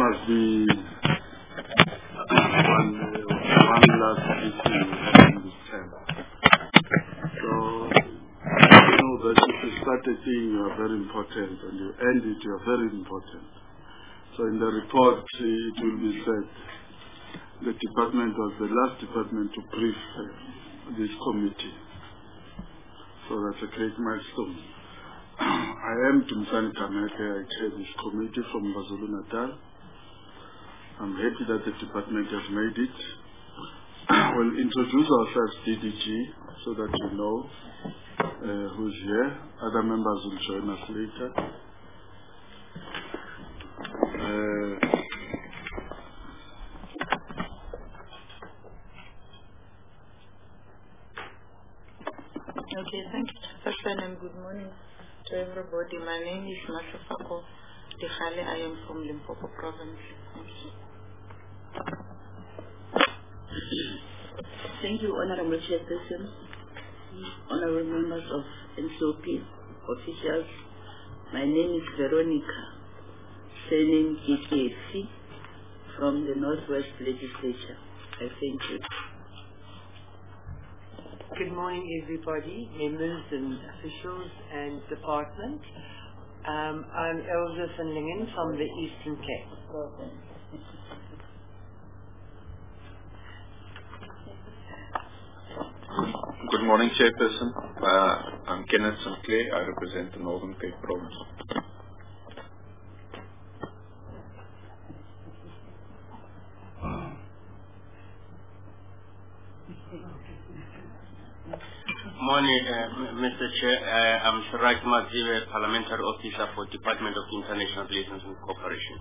must be one last issue in this term. So, you know that if you start a thing, you are very important, and you end it, you are very important. So in the report, it will be said the department was the last department to brief this committee. So that's a great milestone. I am Tumsani Kameke. I chair this committee from KwaZulu-Natal. I'm happy that the department has made it. We'll introduce ourselves, DDG, so that you know who's here. Other members will join us later. Okay, thank you, Chairperson, and good morning to everybody. My name is Masafako Dikhale. I am from Limpopo Province. Thank you, Honorable Chairperson, honorable members of NCOP, officials. My name is Veronica, surname GKC, from the Northwest Legislature. I thank you. Good morning, everybody, members and officials and department. I'm Elsa van Lingen from the Eastern Cape. Good morning, Chairperson. I'm Kenneth Sinclair. I represent the Northern Cape Province. Morning, Mr. Chair. I'm Siraj Maziwe, Parliamentary Officer for Department of International Relations and Cooperation.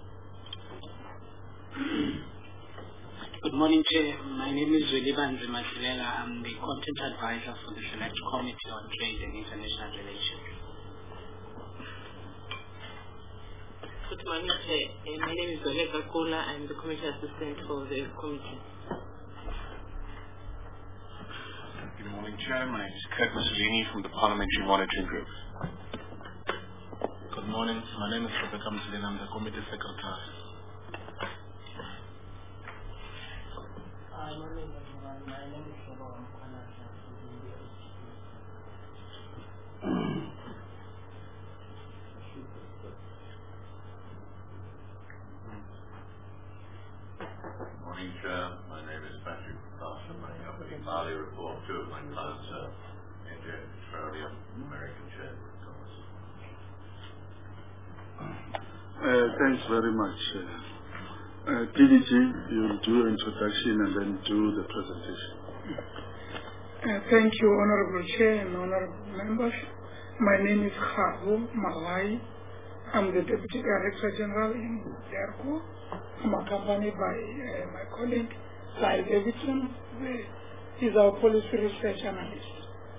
Good morning, Chair. My name is Zweliban Zimasilela. I'm the Content Advisor for the Select Committee on Trade and International Relations. Good morning, Chair. My name is Oleka Kula. I'm the Committee Assistant for the committee. Good morning, Chair. My name is Kurt Mussolini from the Parliamentary Monitoring Group. Good morning. My name is Rebecca Mussolini. I'm the Committee Secretary. Morning, Chair. My name is Patrick Carson. I cover the Mali report. Two of my clients are India Petroleum, American Chamber of Commerce. Thanks very much. DDG, you'll do introduction and then do the presentation. Thank you, Honorable Chair and Honorable Members. My name is Khabu Malai. I'm the Deputy Director General in DERCO. I'm accompanied by my colleague, Sai Davidson, who is our policy research analyst.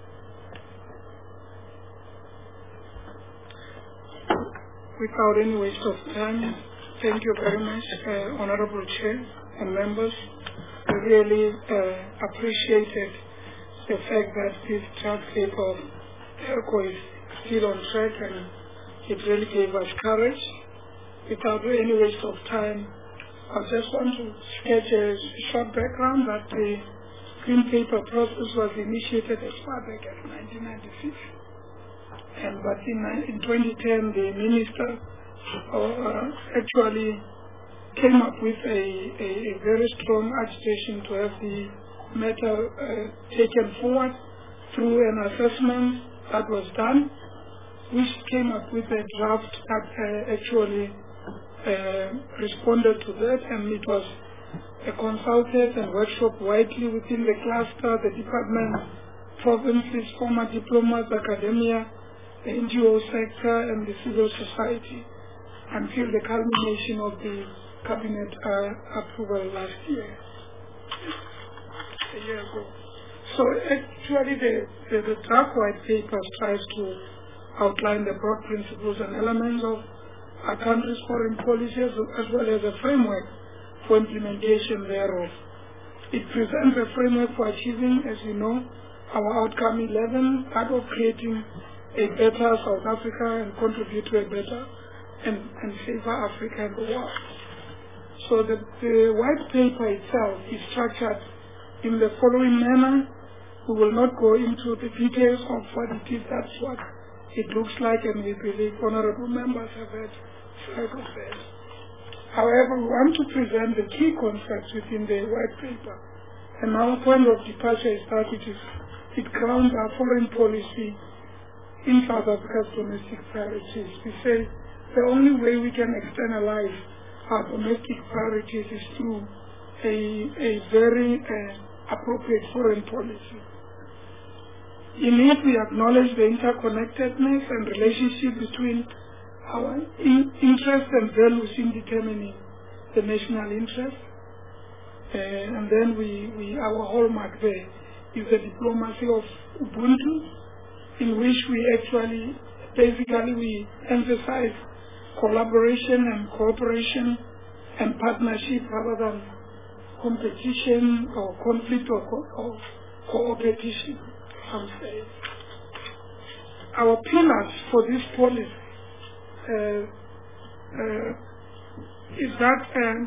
Without any waste of time, thank you very much, Honorable Chair and members. We really appreciated the fact that this draft paper of DERCO is still on track, and it really gave us courage. Without any waste of time, I just want to sketch a short background that the Green Paper process was initiated as far back as 1996. But in 2010, the minister actually came up with a very strong agitation to have the matter taken forward through an assessment that was done, which came up with a draft that actually responded to that, and it was consulted and workshop widely within the cluster, the department, provinces, former diplomats, academia, the NGO sector, and the civil society, until the culmination of the cabinet approval last year, a year ago. So actually the draft white paper tries to outline the broad principles and elements of our country's foreign policies, as well as a framework for implementation thereof. It presents a framework for achieving, as you know, our outcome 11, that of creating a better South Africa and contribute to a better and safer Africa and the world. So the white paper itself is structured in the following manner. We will not go into the details of what it is. That's what it looks like, and we believe honorable members have had sight of that. However, we want to present the key concepts within the white paper. And our point of departure is that it grounds our foreign policy in South Africa's domestic priorities. We say the only way we can externalize our domestic priorities is through a very appropriate foreign policy. In it, we acknowledge the interconnectedness and relationship between our interests and values in determining the national interest. And then our hallmark there is the diplomacy of Ubuntu, in which we basically emphasize collaboration and cooperation and partnership rather than competition or conflict or co-opetition, some say. Our pillars for this policy is that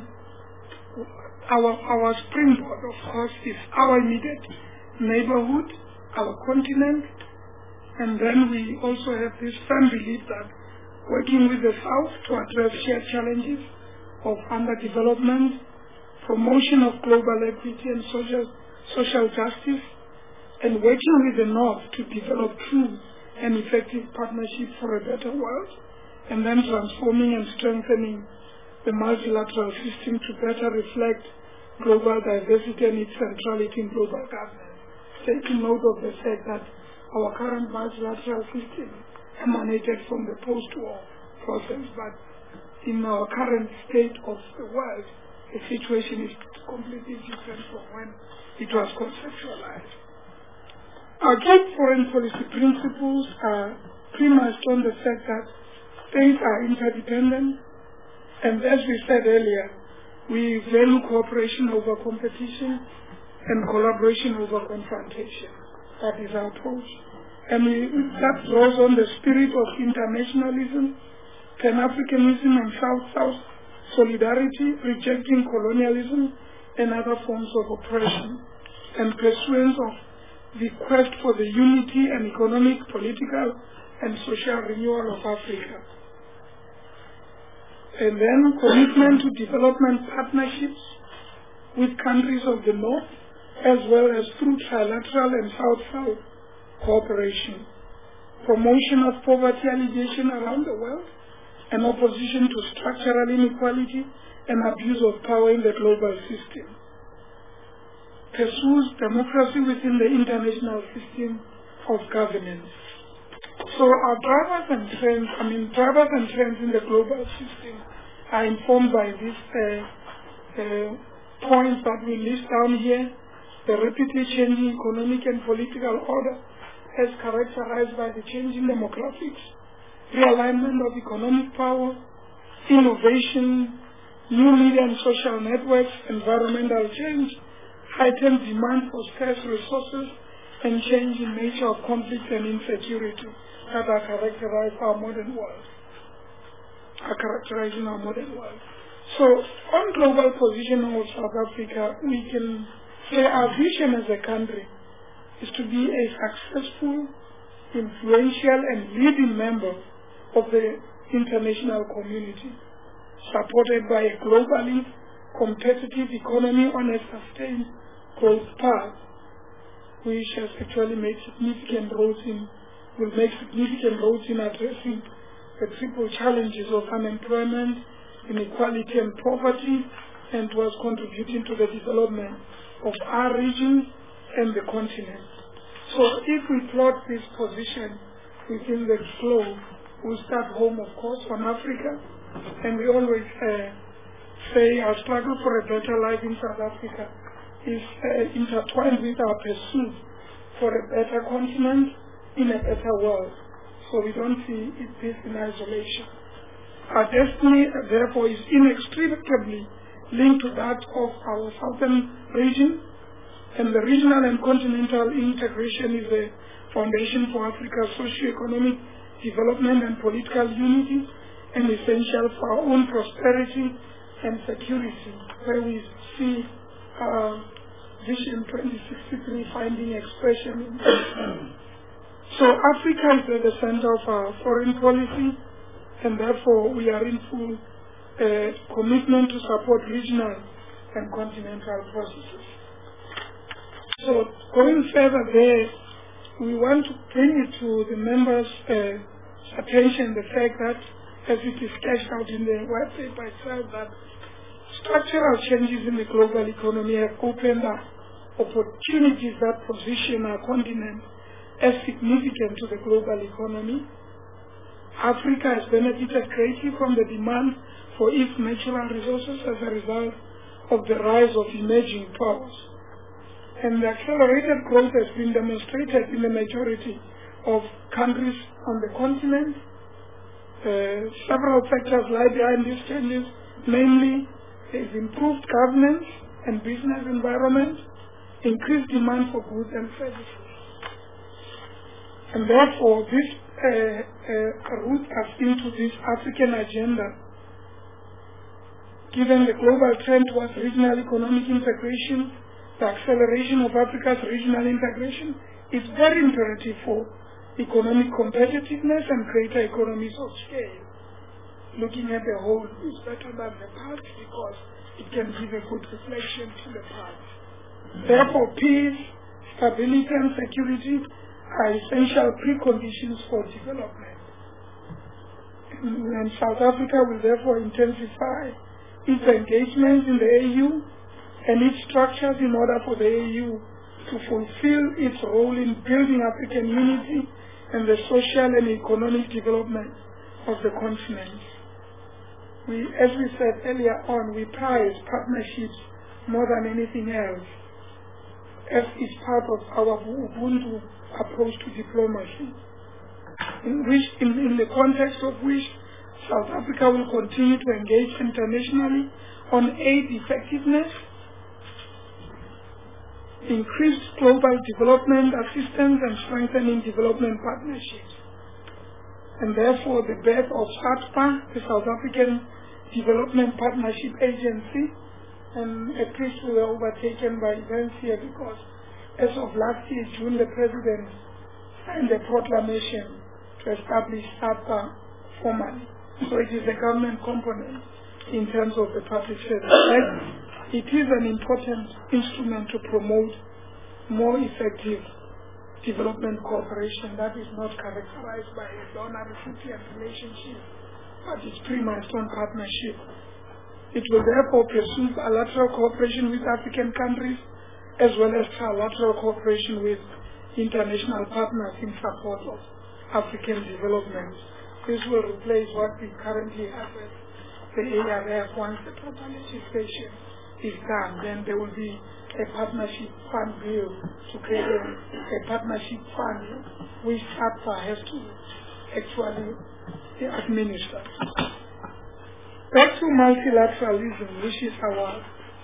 our springboard, of course, is our immediate neighborhood, our continent, and then we also have this firm belief that working with the South to address shared challenges of underdevelopment, promotion of global equity and social justice, and working with the North to develop true and effective partnership for a better world, and then transforming and strengthening the multilateral system to better reflect global diversity and its centrality in global governance. Taking note of the fact that our current multilateral system emanated from the post-war process, but in our current state of the world, the situation is completely different from when it was conceptualized. Our key foreign policy principles are premised on the fact that states are interdependent, and as we said earlier, we value cooperation over competition and collaboration over confrontation. That is our approach. And that draws on the spirit of internationalism, Pan-Africanism and South-South solidarity, rejecting colonialism and other forms of oppression, and pursuance of the quest for the unity and economic, political, and social renewal of Africa. And then commitment to development partnerships with countries of the North, as well as through trilateral and South-South cooperation. Promotion of poverty alleviation around the world, and opposition to structural inequality and abuse of power in the global system. Pursues democracy within the international system of governance. So our drivers and trends in the global system are informed by these points that we list down here. The rapidly changing economic and political order as characterized by the changing demographics, realignment of economic power, innovation, new media and social networks, environmental change, heightened demand for scarce resources, and change in nature of conflict and insecurity that are characterizing our modern world. So, on global positioning of South Africa, we can say our vision as a country is to be a successful, influential, and leading member of the international community, supported by a globally competitive economy on a sustained growth path, which has actually made significant roads in addressing the triple challenges of unemployment, inequality, and poverty, and was contributing to the development of our region and the continent. So if we plot this position within the globe, we start home, of course, from Africa, and we always say our struggle for a better life in South Africa is intertwined with our pursuit for a better continent in a better world. So we don't see this in isolation. Our destiny, therefore, is inextricably linked to that of our southern region, and the regional and continental integration is the foundation for Africa's socio-economic development and political unity, and essential for our own prosperity, and security, where we see Vision 2063 finding expression. So Africa is at the center of our foreign policy, and therefore we are in full commitment to support regional and continental processes. So going further there, we want to bring it to the members' attention the fact that, as it is sketched out in the white paper itself, that structural changes in the global economy have opened up opportunities that position our continent as significant to the global economy. Africa has benefited greatly from the demand for its natural resources as a result of the rise of emerging powers. And the accelerated growth has been demonstrated in the majority of countries on the continent. Several factors lie behind these changes, namely is improved governance and business environment, increased demand for goods and services. And therefore, this root us into this African agenda. Given the global trend towards regional economic integration, the acceleration of Africa's regional integration is very imperative for economic competitiveness and greater economies of scale. Looking at the whole is better than the part because it can give a good reflection to the part. Therefore, peace, stability and security are essential preconditions for development. And South Africa will therefore intensify its engagement in the AU and its structures in order for the AU to fulfill its role in building African unity and the social and economic development of the continent. As we said earlier on, we prize partnerships more than anything else, as is part of our Ubuntu approach to diplomacy, in the context of which South Africa will continue to engage internationally on aid effectiveness, increased global development assistance, and strengthening development partnerships. And therefore, the birth of SADPA, the South African Development Partnership Agency, and a piece we were overtaken by events here because as of last year, June, the President signed a proclamation to establish SADPA formally. So it is a government component in terms of the public service. It is an important instrument to promote more effective development cooperation that is not characterized by a donor-recipient relationship, but is premised on partnership. It will therefore pursue bilateral cooperation with African countries as well as trilateral cooperation with international partners in support of African development. This will replace what we currently have at the ARF. Once the proper legislation is done, then there will be a partnership fund bill to create a partnership fund which SADPA has to actually administer. Back to multilateralism, which is our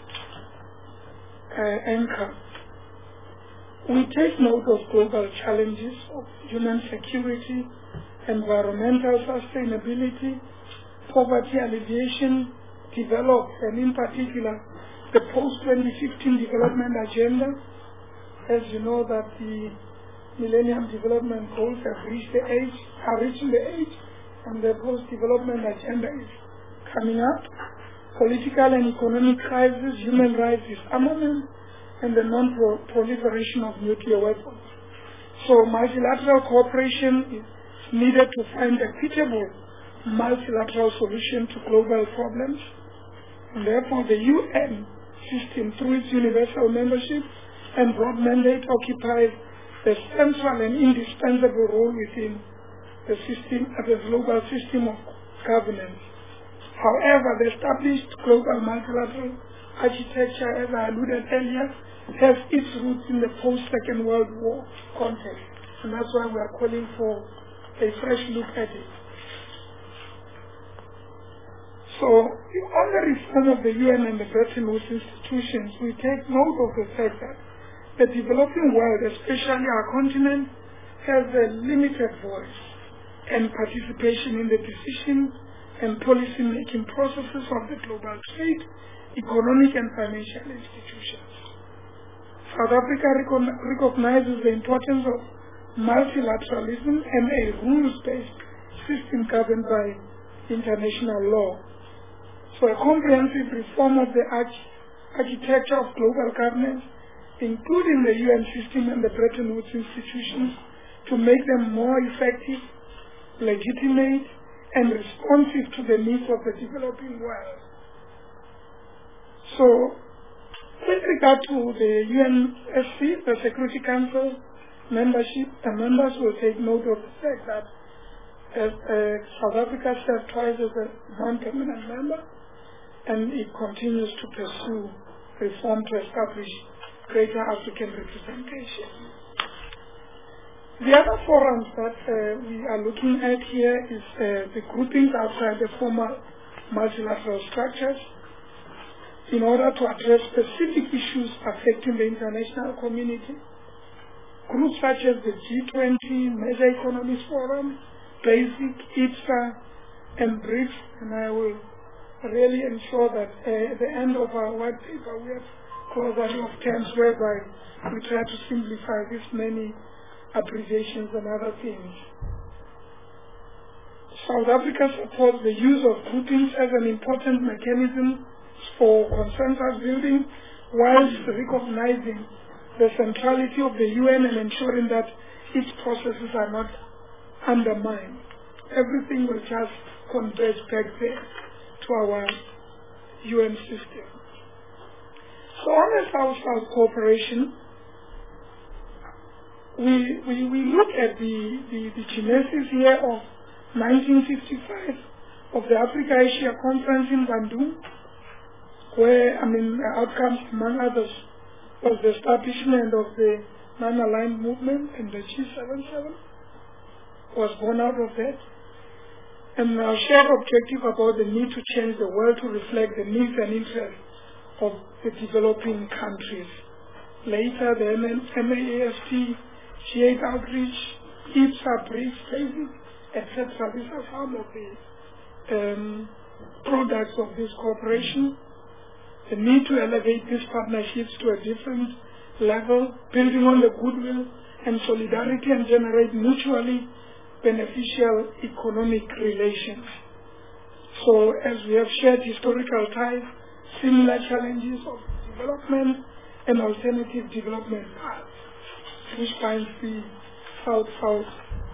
anchor. We take note of global challenges of human security, environmental sustainability, poverty alleviation, developed, and in particular, the post-2015 development agenda. As you know that the Millennium Development Goals are reaching the age, and the post-development agenda is coming up. Political and economic crisis, human rights disarmament, and the non-proliferation of nuclear weapons. So multilateral cooperation is needed to find equitable multilateral solution to global problems. And therefore the UN system, through its universal membership and broad mandate, occupies the central and indispensable role within the system, the global system of governance. However, the established global multilateral architecture, as I alluded earlier, has its roots in the post-Second World War context. And that's why we are calling for a fresh look at it. So, on the reform of the UN and the Bretton Woods institutions, we take note of the fact that the developing world, especially our continent, has a limited voice and participation in the decision and policy-making processes of the global trade, economic and financial institutions. South Africa recognizes the importance of multilateralism and a rules-based system governed by international law. So a comprehensive reform of the architecture of global governance, including the UN system and the Bretton Woods institutions, to make them more effective, legitimate, and responsive to the needs of the developing world. So, with regard to the UNSC, the Security Council membership, the members will take note of the fact that South Africa served twice as a non-permanent member, and it continues to pursue reform to establish greater African representation. The other forums that we are looking at here is the groupings outside the formal multilateral structures in order to address specific issues affecting the international community. Groups such as the G20, Major Economies Forum, BASIC, IPSA, and BRICS, and I will really ensure that at the end of our white paper we have glossary of terms whereby we try to simplify this many abbreviations and other things. South Africa supports the use of groupings as an important mechanism for consensus building, whilst recognizing the centrality of the UN and ensuring that its processes are not undermined. Everything will just converge back there to our UN system. So on the South-South cooperation, we look at the genesis here of 1965 of the Africa-Asia Conference in Bandung, where, the outcomes, among others, was the establishment of the non-aligned movement, and the G77 was born out of that. And our shared objective about the need to change the world to reflect the needs and interests of the developing countries. Later, the MAAFT, G8 Outreach, IPSA, BRICS, BASIC, etc. These are some of the products of this cooperation. The need to elevate these partnerships to a different level, building on the goodwill and solidarity, and generate mutually beneficial economic relations. So, as we have shared historical ties, similar challenges of development and alternative development paths, which binds the South-South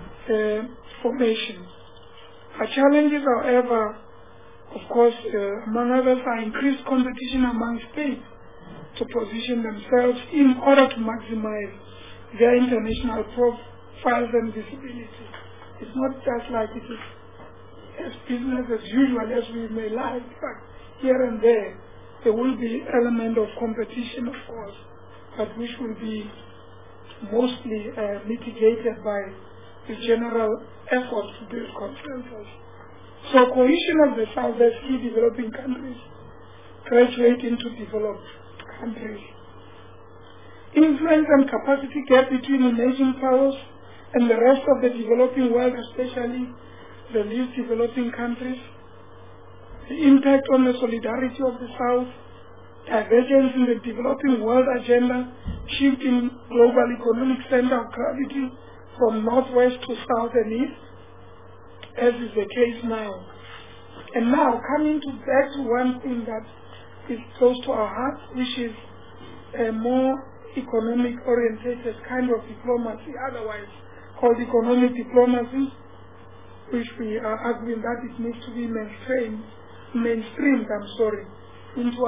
formation. Our challenges, however, of course, among others, are increased competition among states to position themselves in order to maximize their international profiles and visibility. It's not just like it is as business as usual as we may like, but here and there will be element of competition, of course, but which will be mostly mitigated by the general effort to build consensus. So cohesion of the Southwest key developing countries graduate into developed countries. Influence and capacity gap between emerging powers and the rest of the developing world, especially the least developing countries. The impact on the solidarity of the South, divergence in the developing world agenda, shift in global economic center of gravity from northwest to south and east, as is the case now. And now, coming back to one thing that is close to our hearts, which is a more economic-orientated kind of diplomacy, otherwise called economic diplomacy, which we are arguing that it needs to be mainstreamed, into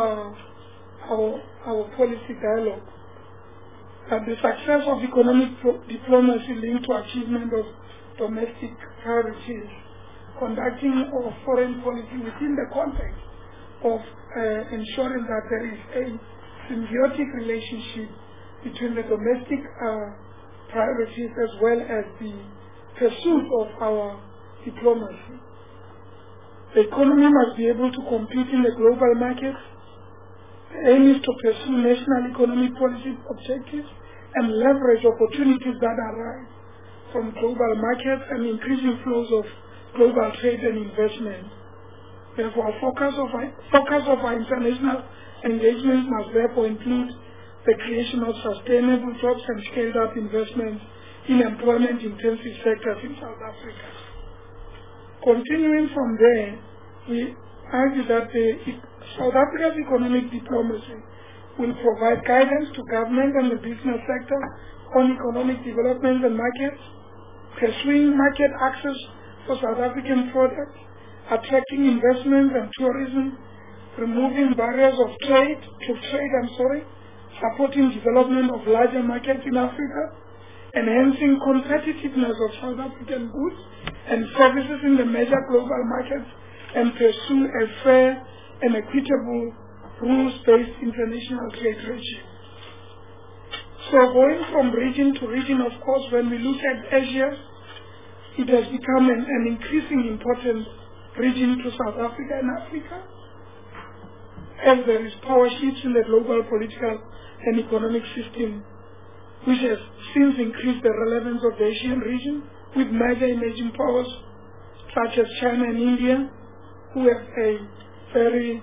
our policy dialogue. The success of economic diplomacy linked to achievement of domestic priorities, conducting of foreign policy within the context of ensuring that there is a symbiotic relationship between the domestic priorities as well as the pursuit of our diplomacy. The economy must be able to compete in the global market. The aim is to pursue national economic policy objectives and leverage opportunities that arise from global markets and increasing flows of global trade and investment. Therefore, focus of our international engagements must therefore include the creation of sustainable jobs and scaled-up investments in employment-intensive sectors in South Africa. Continuing from there, we argue that South Africa's economic diplomacy will provide guidance to government and the business sector on economic development and markets, pursuing market access for South African products, attracting investment and tourism, removing barriers to trade, supporting development of larger markets in Africa, enhancing competitiveness of South African goods and services in the major global markets, and pursue a fair and equitable rules-based international trade regime. So going from region to region, of course, when we look at Asia, it has become an increasingly important region to South Africa and Africa, as there is power shifts in the global political and economic system, which has since increased the relevance of the Asian region, with major emerging powers such as China and India, who have a very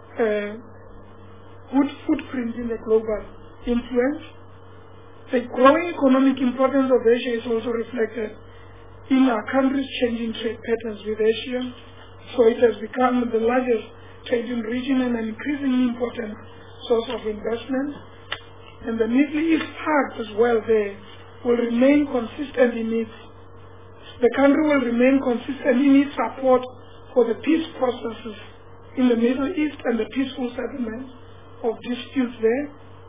good footprint in the global influence. The growing economic importance of Asia is also reflected in our country's changing trade patterns with Asia. So it has become the largest trading region and an increasingly important source of investment. And the Middle East part as well there will remain consistent in the country will remain consistent in its support for the peace processes in the Middle East and the peaceful settlement of disputes there.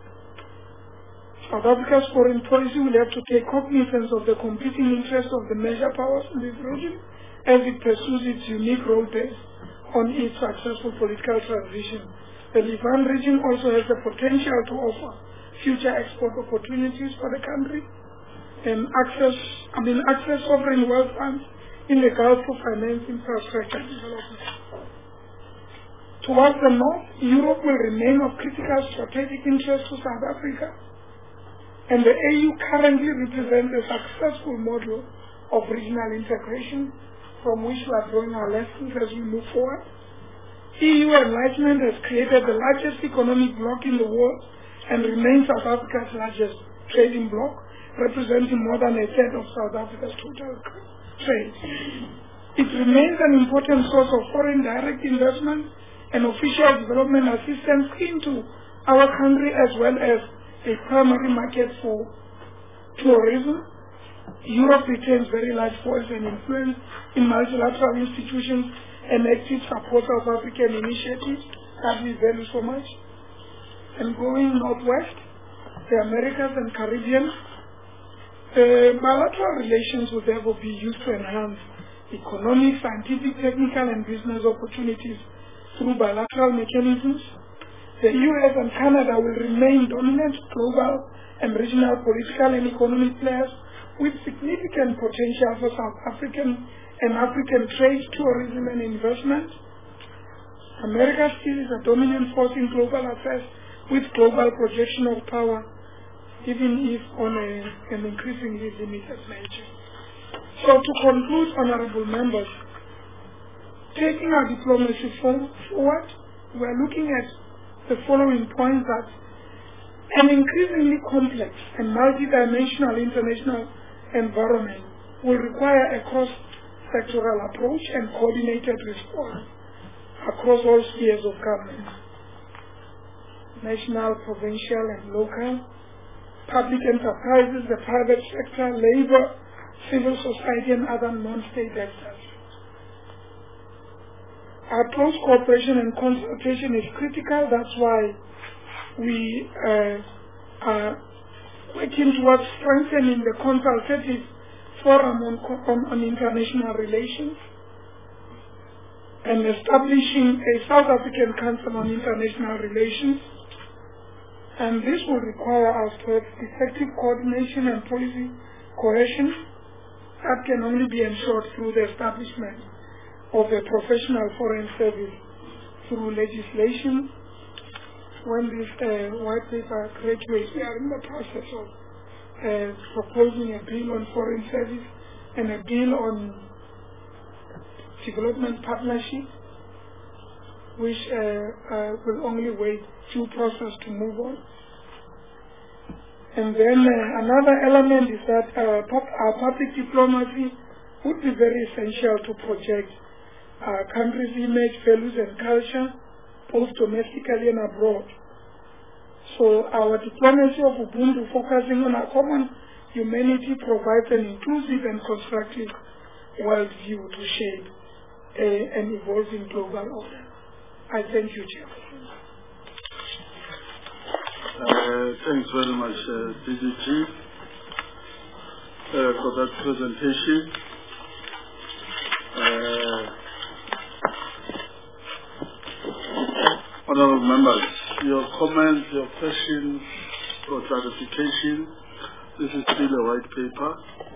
South Africa's foreign policy will have to take cognizance of the competing interests of the major powers in this region as it pursues its unique role based on its successful political transition. The Levant region also has the potential to offer future export opportunities for the country and access sovereign wealth funds in the Gulf to finance infrastructure development. Towards the north, Europe will remain of critical strategic interest to South Africa, and the AU currently represents a successful model of regional integration from which we are drawing our lessons as we move forward. EU enlargement has created the largest economic bloc in the world and remains South Africa's largest trading bloc, representing more than a third of South Africa's total trade. It remains an important source of foreign direct investment and official development assistance into our country, as well as a primary market for tourism. Europe retains very large voice and influence in multilateral institutions and active support of African initiatives that we value so much. And going northwest, the Americas and Caribbean, bilateral relations will therefore be used to enhance economic, scientific, technical, and business opportunities through bilateral mechanisms. The US and Canada will remain dominant global and regional political and economic players with significant potential for South African and African trade, tourism, and investment. America still is a dominant force in global affairs with global projection of power, even if on an increasingly limited nature. So to conclude, honorable members, taking our diplomacy forward, we are looking at the following points: that an increasingly complex and multidimensional international environment will require a cross-sectoral approach and coordinated response across all spheres of government: national, provincial, and local, public enterprises, the private sector, labor, civil society, and other non-state actors. Our close cooperation and consultation is critical. That's why we are working towards strengthening the consultative forum on international relations and establishing a South African Council on International Relations. And this will require us to have effective coordination and policy cohesion that can only be ensured through the establishment of a professional foreign service through legislation. When this white paper graduates, we are in the process of proposing a bill on foreign service and a bill on development partnership which will only wait due process to move on. And then another element is that our public diplomacy would be very essential to project our country's image, values and culture, both domestically and abroad. So our diplomacy of Ubuntu, focusing on our common humanity, provides an inclusive and constructive worldview to shape an evolving global order. I thank you, Chair. Thanks very much, DGG, for that presentation. Honourable members, your comments, your questions for clarification. This is still a white paper.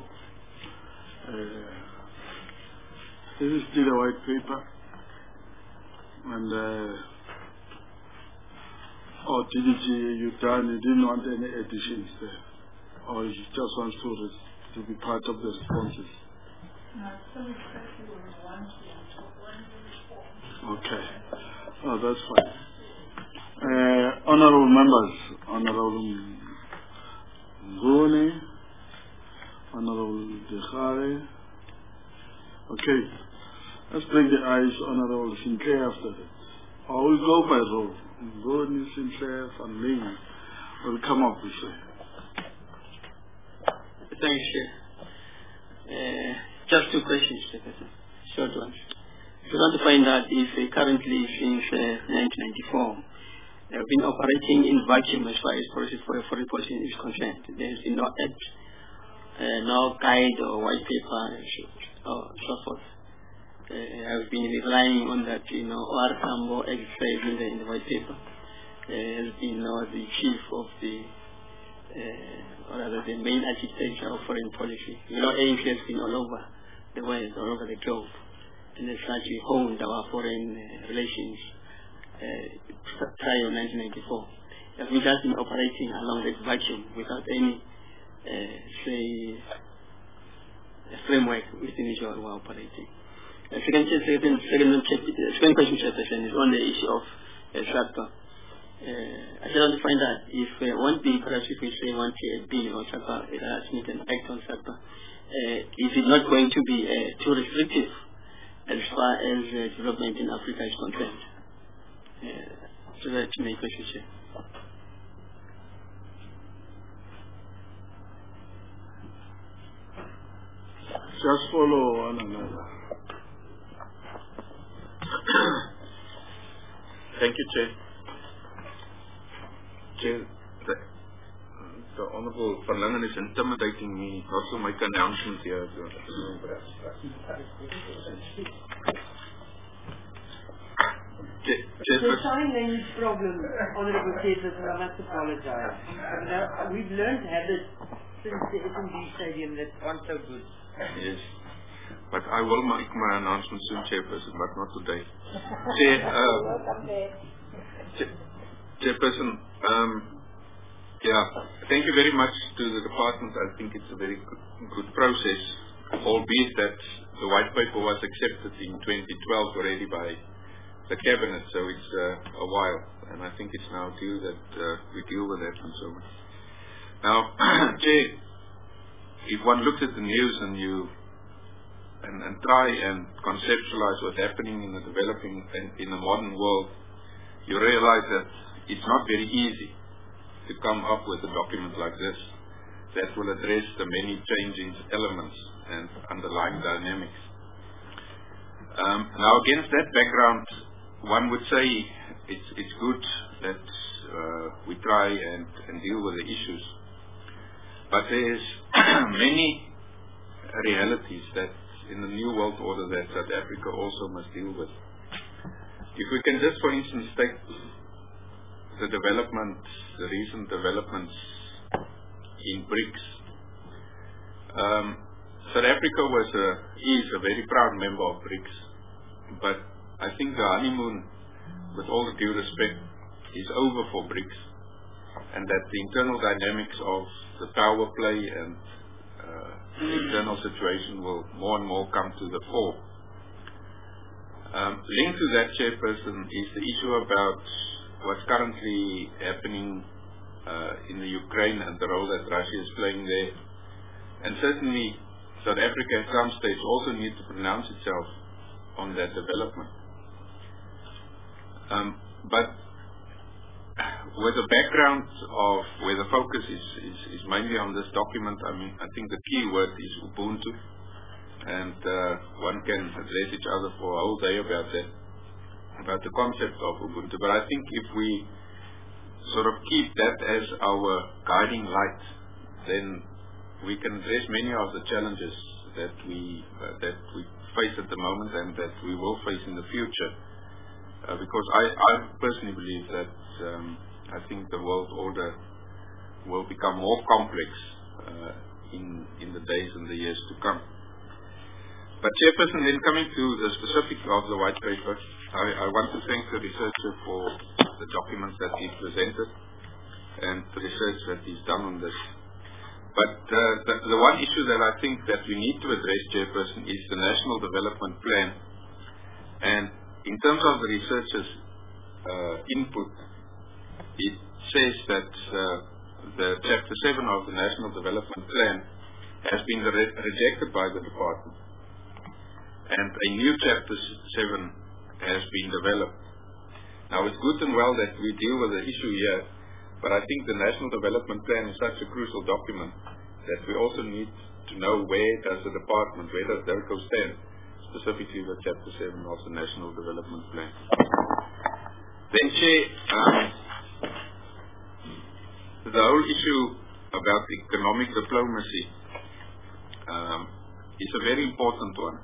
And DDG, you didn't want any additions there, or you just want to be part of the responses? Okay. Oh, that's fine. Honourable members, Honourable Nguni, Honourable Dechare. Okay. Let's bring the eyes, Honourable Sinclair after that. I will go by roll. Nguni, Sinclair, and Ling will come up with it. Thanks, Chair. Just two questions, short ones. We want to find out if currently, since 1994, they have been operating in vacuum as far as policy for foreign policy is concerned. There has been no act, no guide or white paper, or so forth. I've been relying on that, OR Tambo exercise in the white paper. Has been the chief of the, or rather the main architecture of foreign policy. ANC has been all over the world, all over the globe. And as such, we honed our foreign relations prior to 1994. We have just been operating along that vacuum without any, framework within which we are operating. Second question, Chairperson, is on the issue of SADPA. I just want to find out if 1B, perhaps if we say 1B or SADPA, it has made an act on SADPA, is it not going to be too restrictive as far as development in Africa is concerned? So that's my question, Chair. Just follow one another. Thank you, Chair. Chair, the Honourable Van Lingen is intimidating me not to make announcements here. It's a sign language problem, Honourable Chairperson, I must apologize. We've learned habits since the SMB Stadium that aren't so good. Yes. But I will make my announcement soon, Chairperson, but not today. Chairperson, thank you very much to the department. I think it's a very good process, albeit that the white paper was accepted in 2012 already by the Cabinet, so it's a while. And I think it's now due that we deal with that and so on. Now, Chair, if one looks at the news and and try and conceptualize what's happening in the developing and in the modern world, you realize that it's not very easy to come up with a document like this that will address the many changing elements and underlying dynamics. Now, against that background, one would say it's good that we try and deal with the issues. But there's many realities that in the new world order that South Africa also must deal with. If we can just, for instance, take the recent developments in BRICS. South Africa is a very proud member of BRICS, but I think the honeymoon, with all the due respect, is over for BRICS, and that the internal dynamics of the power play and the internal situation will more and more come to the fore. Linked to that, Chairperson, is the issue about what's currently happening in the Ukraine and the role that Russia is playing there. And certainly South Africa at some stage also needs to pronounce itself on that development. But with the background of where the focus is mainly on this document, I think the key word is Ubuntu, and one can address each other for a whole day about that, about the concept of Ubuntu. But I think if we sort of keep that as our guiding light, then we can address many of the challenges that we face at the moment and that we will face in the future. Because I personally believe that I think the world order will become more complex in the days and the years to come. But Chairperson, then coming to the specifics of the white paper, I want to thank the researcher for the documents that he presented and the research that he's done on this. But the one issue that I think that we need to address, Chairperson, is the National Development Plan. And in terms of the researcher's input, it says that the Chapter 7 of the National Development Plan has been rejected by the department, and a new Chapter 7 has been developed. Now, it's good and well that we deal with the issue here, but I think the National Development Plan is such a crucial document that we also need to know where does the department, where does DIRCO stand, specifically with Chapter 7 of the National Development Plan. Then, Chair, the whole issue about economic diplomacy is a very important one.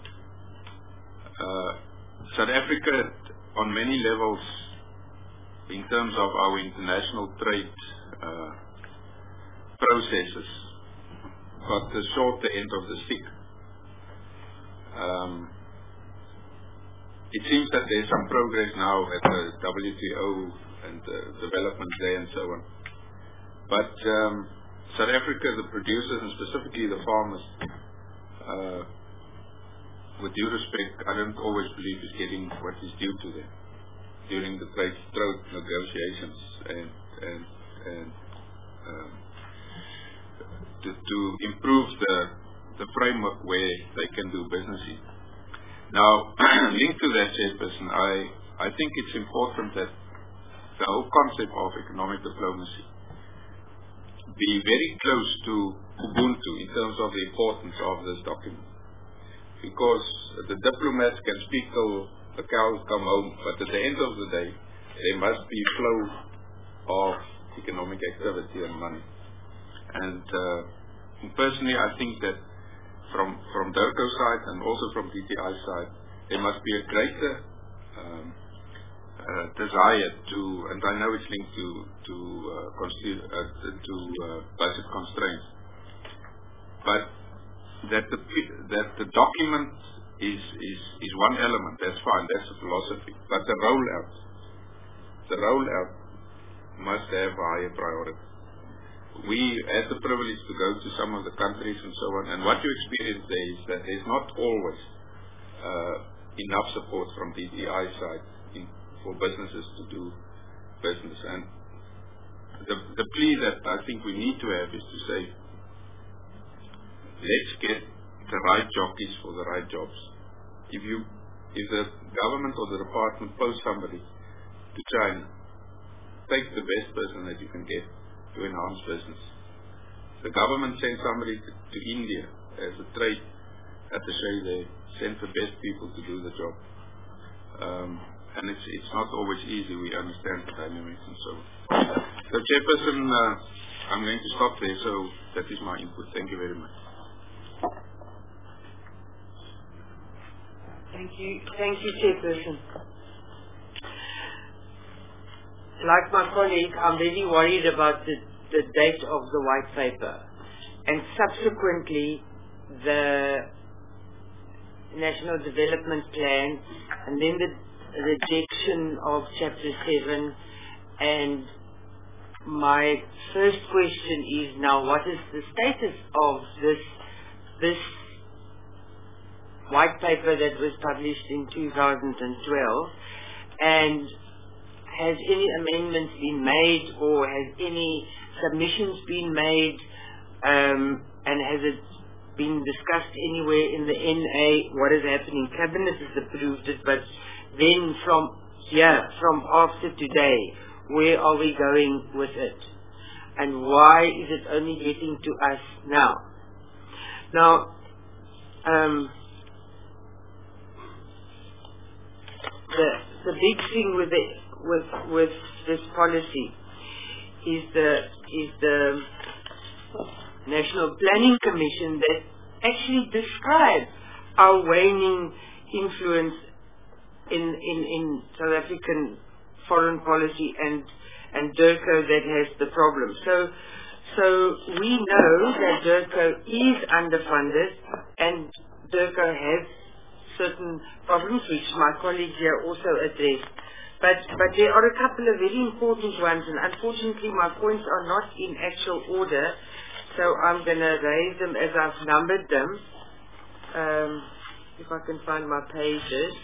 South Africa, on many levels, in terms of our international trade processes, got the shorter end of the stick. It seems that there's some progress now at the WTO and the Development Day and so on. But South Africa, the producers and specifically the farmers, with due respect, I don't always believe is getting what is due to them during the trade negotiations and to improve the framework where they can do business in. Now, linked to that, Chairperson, I think it's important that the whole concept of economic diplomacy be very close to Ubuntu in terms of the importance of this document. Because the diplomats can speak till the cows come home, but at the end of the day, there must be flow of economic activity and money. And personally, I think that from DIRCO side and also from DTI side, there must be a greater desire to, and I know it's linked to budget constraints, but that the document is one element. That's fine. That's a philosophy. But the rollout must have a higher priority. We had the privilege to go to some of the countries and so on, and what you experience there is that there's not always enough support from DTI side for businesses to do business. And the plea that I think we need to have is to say, let's get the right jockeys for the right jobs. If the government or the department posts somebody to China, take the best person that you can get to enhance business. The government sends somebody to India as a trade attaché there, send the best people to do the job. And it's not always easy. We understand the dynamics and so on. So, Chairperson, I'm going to stop there. So that is my input. Thank you very much. Thank you, Chairperson. Like my colleague, I'm very worried about the date of the white paper and subsequently the National Development Plan and then the rejection of Chapter 7. And my first question is now, what is the status of this white paper that was published in 2012, and has any amendments been made, or has any submissions been made, and has it been discussed anywhere in the NA? What is happening? Cabinet has approved it, but then from after today, where are we going with it? And why is it only getting to us now? Now, the big thing with this policy is the National Planning Commission that actually described our waning influence in South African foreign policy and DIRCO that has the problem. So we know that DIRCO is underfunded, and DIRCO has certain problems which my colleague here also addressed. But there are a couple of very important ones, and unfortunately my points are not in actual order, so I'm going to raise them as I've numbered them. If I can find my pages.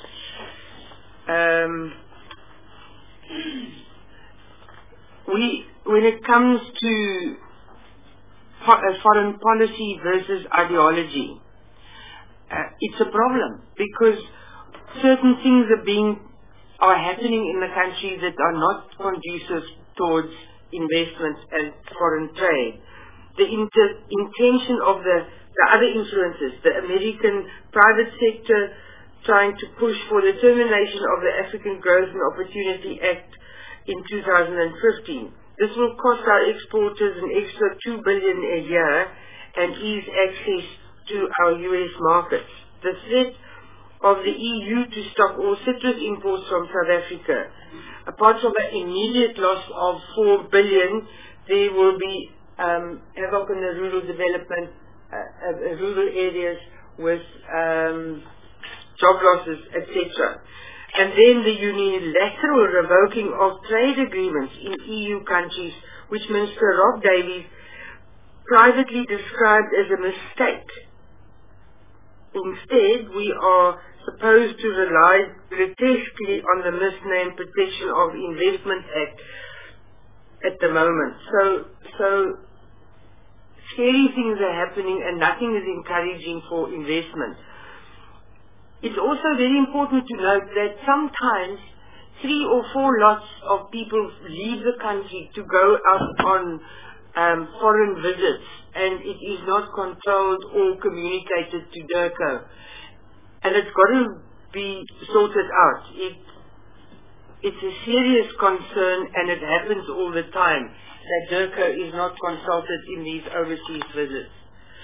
When it comes to foreign policy versus ideology, it's a problem, because certain things are happening in the country that are not conducive towards investment and foreign trade. The intention of the other influences, the American private sector trying to push for the termination of the African Growth and Opportunity Act in 2015. This will cost our exporters an extra $2 billion a year and ease access to our U.S. markets. The threat of the EU to stop all citrus imports from South Africa. Apart from an immediate loss of $4 billion, there will be havoc in the rural development, rural areas with job losses, etc. And then the unilateral revoking of trade agreements in EU countries, which Minister Rob Davies privately described as a mistake. Instead, we are supposed to rely grotesquely on the misnamed Protection of Investment Act at the moment. So scary things are happening and nothing is encouraging for investment. It's also very important to note that sometimes 3 or 4 lots of people leave the country to go out on foreign visits, and it is not controlled or communicated to DIRCO. And it's got to be sorted out. It's a serious concern, and it happens all the time that DIRCO is not consulted in these overseas visits.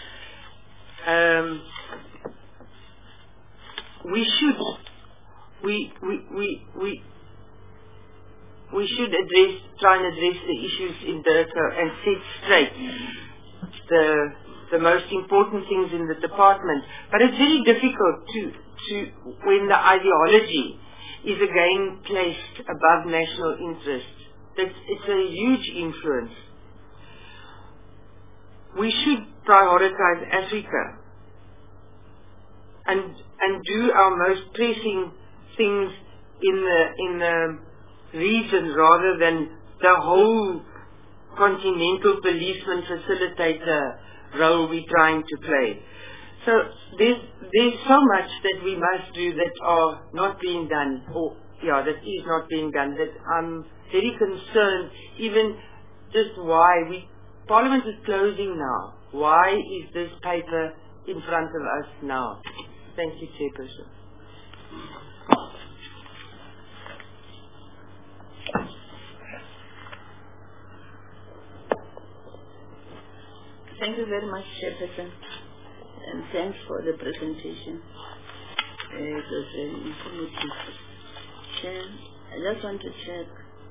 We should try and address the issues in DIRCO and set straight the most important things in the department. But it's very difficult to when the ideology is again placed above national interest. It's a huge influence. We should prioritize Africa and do our most pressing things in the region rather than the whole continental policeman facilitator role we're trying to play. So there's so much that we must do that are not being done, that is not being done, that I'm very concerned, even just why Parliament is closing now. Why is this paper in front of us now? Thank you, Chairperson. Thank you very much, Chairperson, and thanks for the presentation. It was very informative. Chair, I just want to check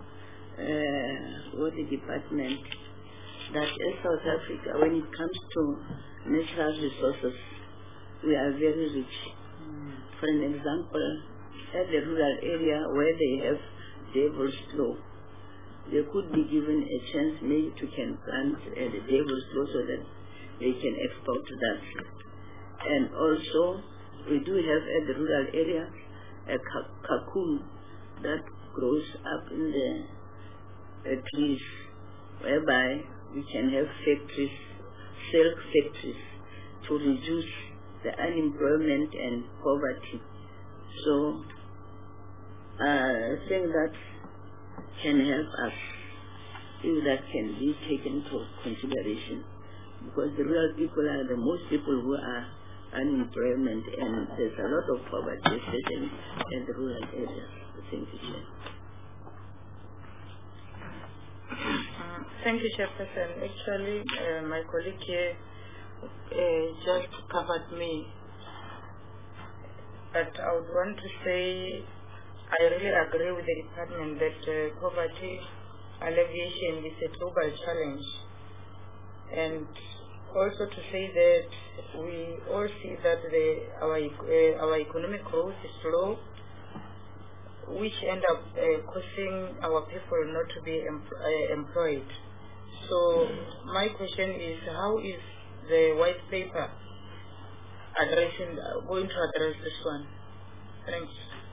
with the department that in South Africa, when it comes to natural resources, we are very rich. For an example, at the rural area where they have Devil's Slough, they could be given a chance maybe to can plant the Devil's Slough so that they can export that. And also we do have at the rural areas a cocoon that grows up in the trees, whereby we can have factories, silk factories, to reduce the unemployment and poverty. So I think that can help us, if that can be taken into consideration, because the rural people are the most people who are unemployment, and there's a lot of poverty, especially in the rural areas. Thank you, Chair. Thank you, Chairperson. Actually, my colleague here just covered me, but I would want to say I really agree with the department that poverty alleviation is a global challenge, and also to say that we all see that our economic growth is slow, which end up causing our people not to be employed. So my question is, how is the white paper going to address this one? Thanks.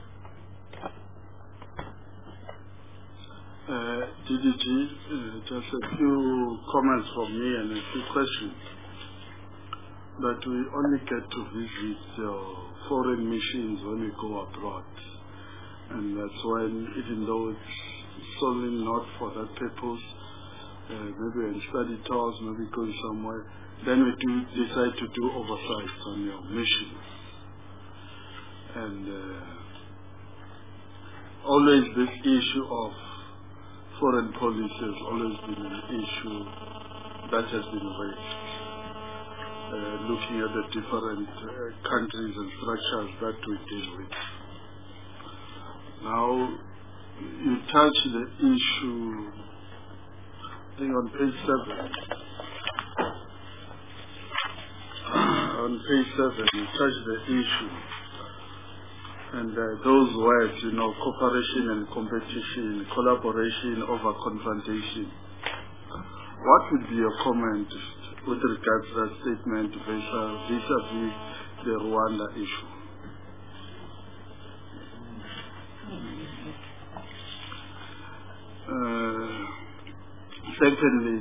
DDG, just a few comments from me and a few questions. That we only get to visit foreign missions when we go abroad. And that's when, even though it's solely not for that purpose, maybe in study tours, maybe going somewhere, then we do decide to do oversight on your missions. And always this issue of foreign policy has always been an issue that has been raised. Looking at the different countries and structures that we deal with. Now, you touch the issue, I think on page 7. On page 7, you touch the issue. And those words, cooperation and competition, collaboration over confrontation. What would be your comment with regards to that statement vis-a-vis the Rwanda issue? Secondly,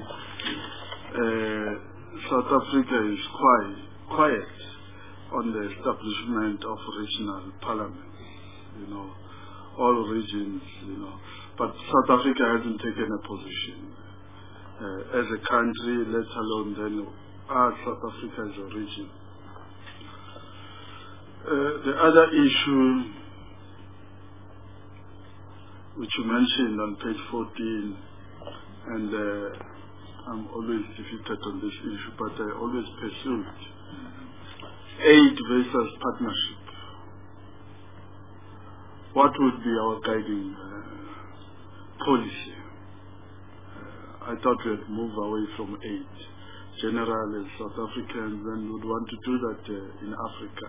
South Africa is quite quiet on the establishment of regional parliaments, all regions, but South Africa hasn't taken a position as a country, let alone then South Africa as a region. The other issue which you mentioned on page 14, and I'm always defeated on this issue, but I always pursued aid versus partnership. What would be our guiding policy? I thought we had moved away from aid. Generally, South Africans then would want to do that in Africa.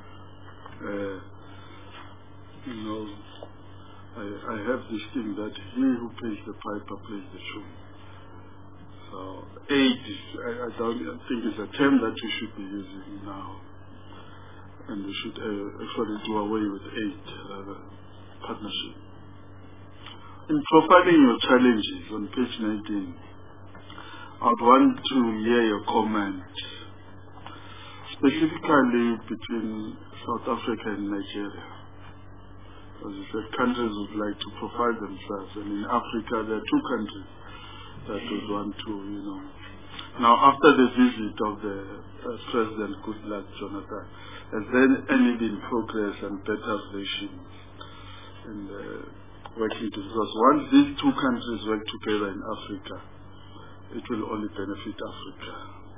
I have this thing that he who pays the piper plays the tune. So aid, I don't think it's a term that we should be using now. And we should actually do away with aid, partnership. In profiling your challenges on page 19, I would want to hear your comment, specifically between South Africa and Nigeria. As you said, countries would like to profile themselves, and in Africa there are two countries that would want to, Now, after the visit of the President Goodluck Jonathan, has there any been progress and better relations in working together? Because once these two countries work together in Africa, it will only benefit Africa.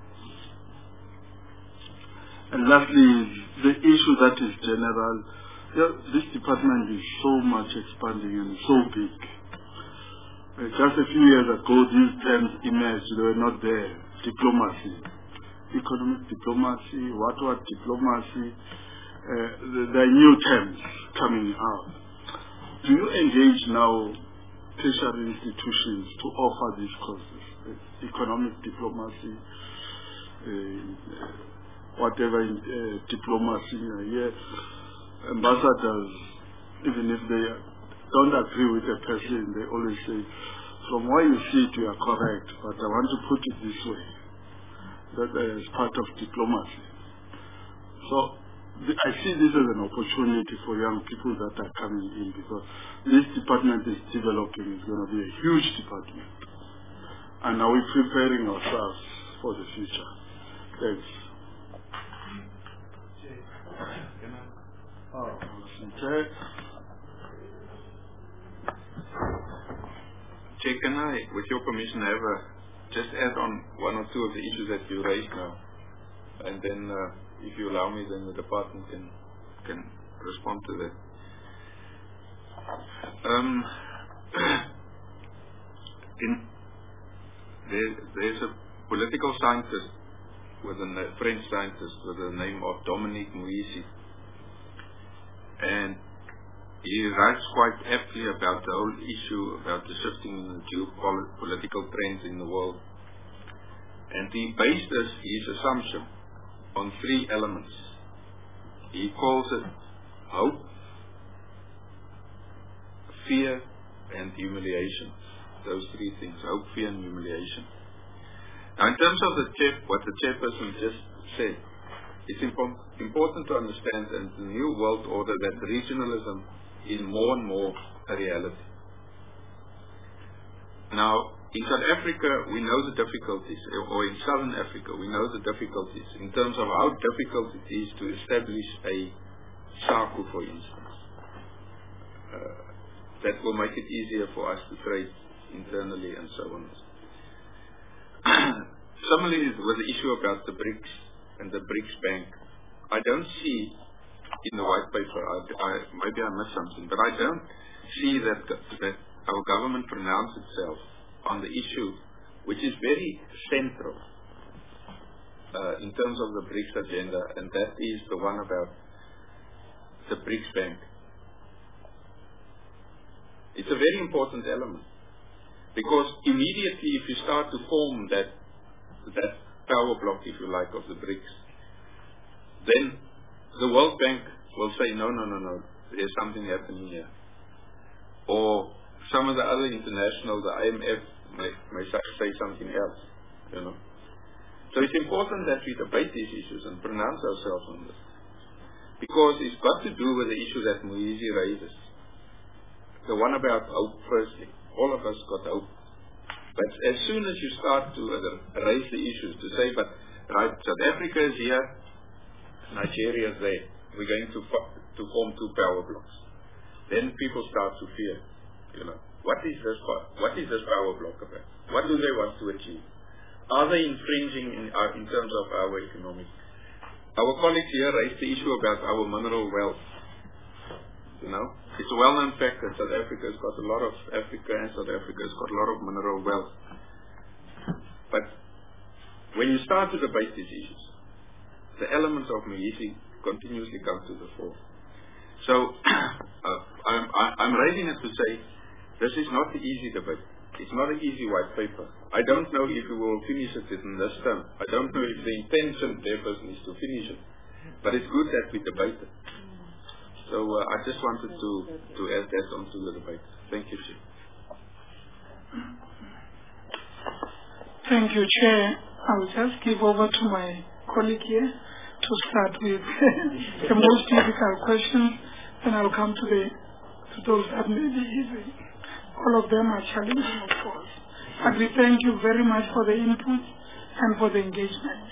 And lastly, the issue that is general. This department is so much expanding and so big. Just a few years ago, these terms emerged, they were not there. Diplomacy, economic diplomacy, what diplomacy, there are new terms coming out. Do you engage now tertiary institutions to offer these courses? Economic diplomacy, whatever in diplomacy. Here, ambassadors, even if they don't agree with a person, they always say, from where you sit, you are correct, but I want to put it this way. That is part of diplomacy. So I see this as an opportunity for young people that are coming in, because this department is developing. It's going to be a huge department. And are we preparing ourselves for the future? Thanks. Chair, can I, with your permission, just add on one or two of the issues that you raised now, and then if you allow me, then the department can respond to that. There's a political scientist, a French scientist with the name of Dominique Moïse, and he writes quite aptly about the whole issue about the shifting geopolitical trends in the world. And he based his assumption on three elements. He calls it hope, fear, and humiliation. Those three things: hope, fear, and humiliation. Now, in terms of what the chairperson just said, it's important to understand in the new world order that regionalism is more and more a reality. Now, in South Africa, we know the difficulties, or in Southern Africa, we know the difficulties in terms of how difficult it is to establish a SACU, for instance. That will make it easier for us to trade internally and so on. Similarly, with the issue about the BRICS and the BRICS Bank, I don't see in the white paper, maybe I missed something, but I don't see that our government pronounced itself on the issue, which is very central in terms of the BRICS agenda, and that is the one about the BRICS Bank. It's a very important element, because immediately if you start to form that power block, if you like, of the BRICS, then the World Bank will say, no, there's something happening here. Or some of the other international, the IMF, may say something else, So it's important that we debate these issues and pronounce ourselves on this. Because it's got to do with the issue that Moïse raises. The one about hope, firstly. All of us got hope. But as soon as you start to raise the issues, to say, but right, South Africa is here, Nigeria is there, we're going to form two power blocks. Then people start to fear, what is this power block about? What do they want to achieve? Are they infringing in terms of our economic? Our colleagues here raised the issue about our mineral wealth. It's a well-known fact that South Africa has got a lot of mineral wealth. But when you start to debate these issues, the elements of Moïse continuously come to the fore. So I'm raising it to say this is not an easy debate. It's not an easy white paper. I don't know if we will finish it in this term. I don't know if the intention therefore is to finish it. But it's good that we debate it. So I just wanted to add that onto the debate. Thank you, Chair. Thank you, Chair. I will just give over to my colleague here to start with the most difficult questions, and I'll come to those that may be easy. All of them are challenging, of course. But we thank you very much for the input and for the engagement.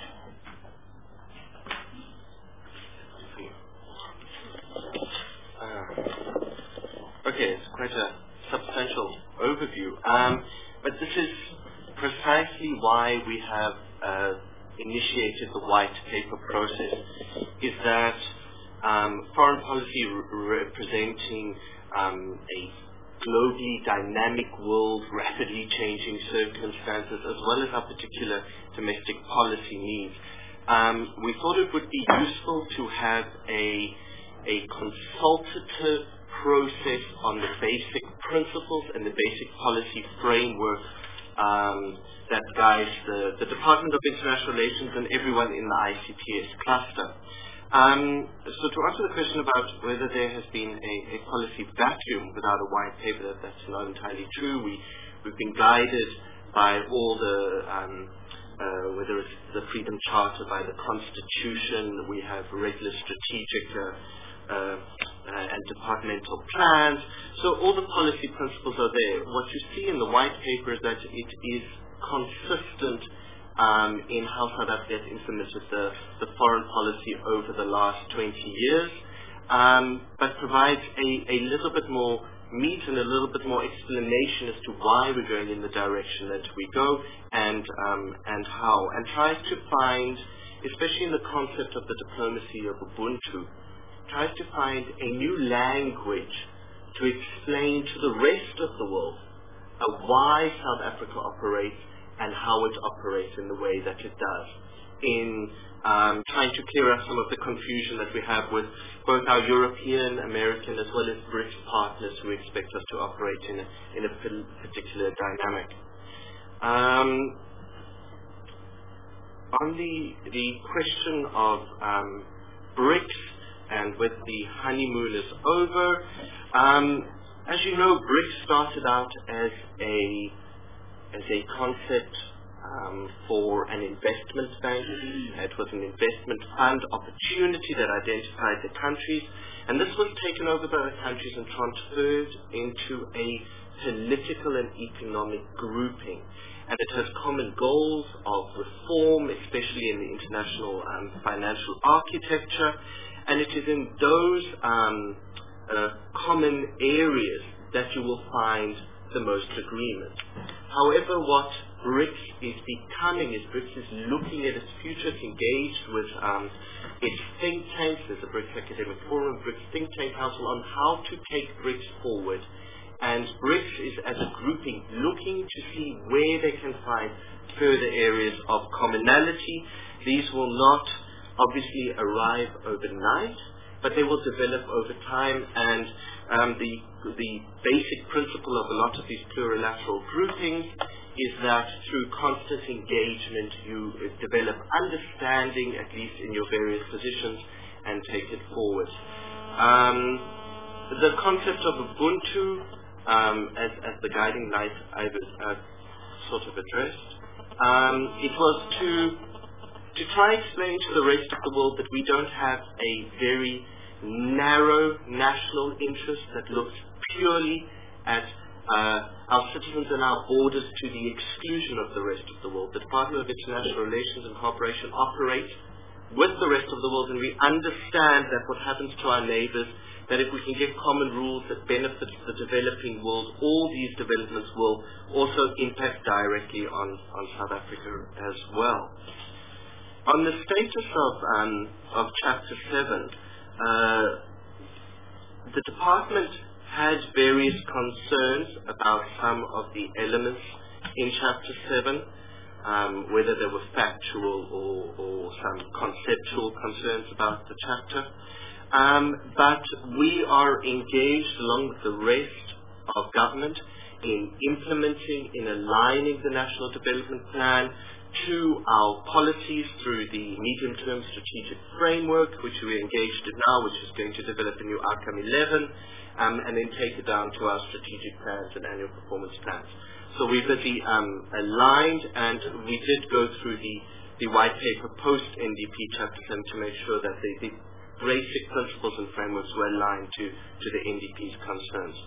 Okay, it's quite a substantial overview. But this is precisely why we have initiated the white paper process, is that foreign policy representing a globally dynamic world, rapidly changing circumstances, as well as our particular domestic policy needs. We thought it would be useful to have a consultative process on the basic principles and the basic policy framework that guides the Department of International Relations and everyone in the ICTS cluster. So to answer the question about whether there has been a policy vacuum without a white paper, that's not entirely true. We've been guided by all the whether it's the Freedom Charter, by the Constitution. We have regular strategic and departmental plans. So all the policy principles are there. What you see in the white paper is that it is consistent in how South Africa has implemented the foreign policy over the last 20 years, but provides a little bit more meat and a little bit more explanation as to why we're going in the direction that we go and how, and tries to find, especially in the concept of the diplomacy of Ubuntu, tries to find a new language to explain to the rest of the world why South Africa operates and how it operates in the way that it does, in trying to clear up some of the confusion that we have with both our European, American, as well as BRICS partners who expect us to operate in a particular dynamic. On the question of BRICS and with the honeymoon is over, as you know, BRICS started out as a concept for an investment bank. It was an investment fund opportunity that identified the countries, and this was taken over by the countries and transferred into a political and economic grouping. And it has common goals of reform, especially in the international financial architecture, and it is in those common areas that you will find the most agreement. However, what BRICS is becoming is BRICS is looking at its future. It's engaged with its think tanks. There's a BRICS Academic Forum, BRICS Think Tank Council on how to take BRICS forward. And BRICS is, as a grouping, looking to see where they can find further areas of commonality. These will not obviously arrive overnight, but they will develop over time, and the basic principle of a lot of these plurilateral groupings is that through constant engagement you develop understanding, at least in your various positions, and take it forward. The concept of Ubuntu as the guiding light I've sort of addressed, it was to try and explain to the rest of the world that we don't have a very narrow national interest that looks purely at our citizens and our borders to the exclusion of the rest of the world. The Department of International Relations and Cooperation operates with the rest of the world, and we understand that what happens to our neighbors, that if we can get common rules that benefit the developing world, all these developments will also impact directly on South Africa as well. On the status of Chapter 7, the Department had various concerns about some of the elements in Chapter 7, whether they were factual or some conceptual concerns about the chapter. But we are engaged along with the rest of government in implementing, in aligning the National Development Plan to our policies through the medium-term strategic framework, which we engaged in now, which is going to develop a new outcome 11, and then take it down to our strategic plans and annual performance plans. So we're busy aligned, and we did go through the white paper post-NDP Chapter 7 to make sure that the basic principles and frameworks were aligned to the NDP's concerns.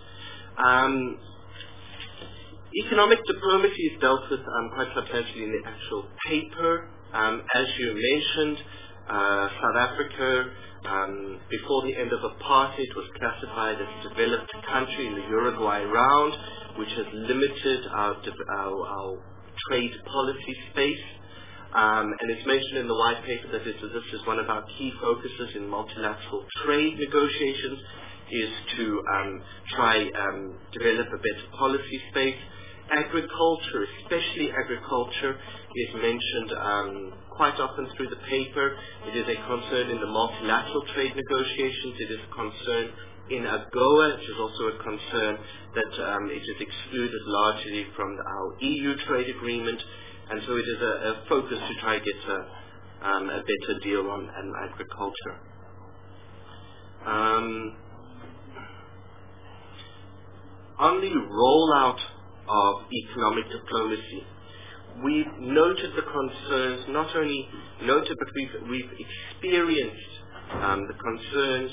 Economic diplomacy is dealt with quite substantially in the actual paper. As you mentioned, South Africa, before the end of apartheid, was classified as a developed country in the Uruguay round, which has limited our trade policy space. And it's mentioned in the white paper that this is one of our key focuses in multilateral trade negotiations, is to try develop a better policy space. Agriculture, especially agriculture, is mentioned quite often through the paper. It is a concern in the multilateral trade negotiations. It is a concern in AGOA, which is also a concern that it is excluded largely from our EU trade agreement, and so it is a focus to try to get a better deal on agriculture. On the rollout of economic diplomacy, we've noted the concerns, not only noted, but we've experienced the concerns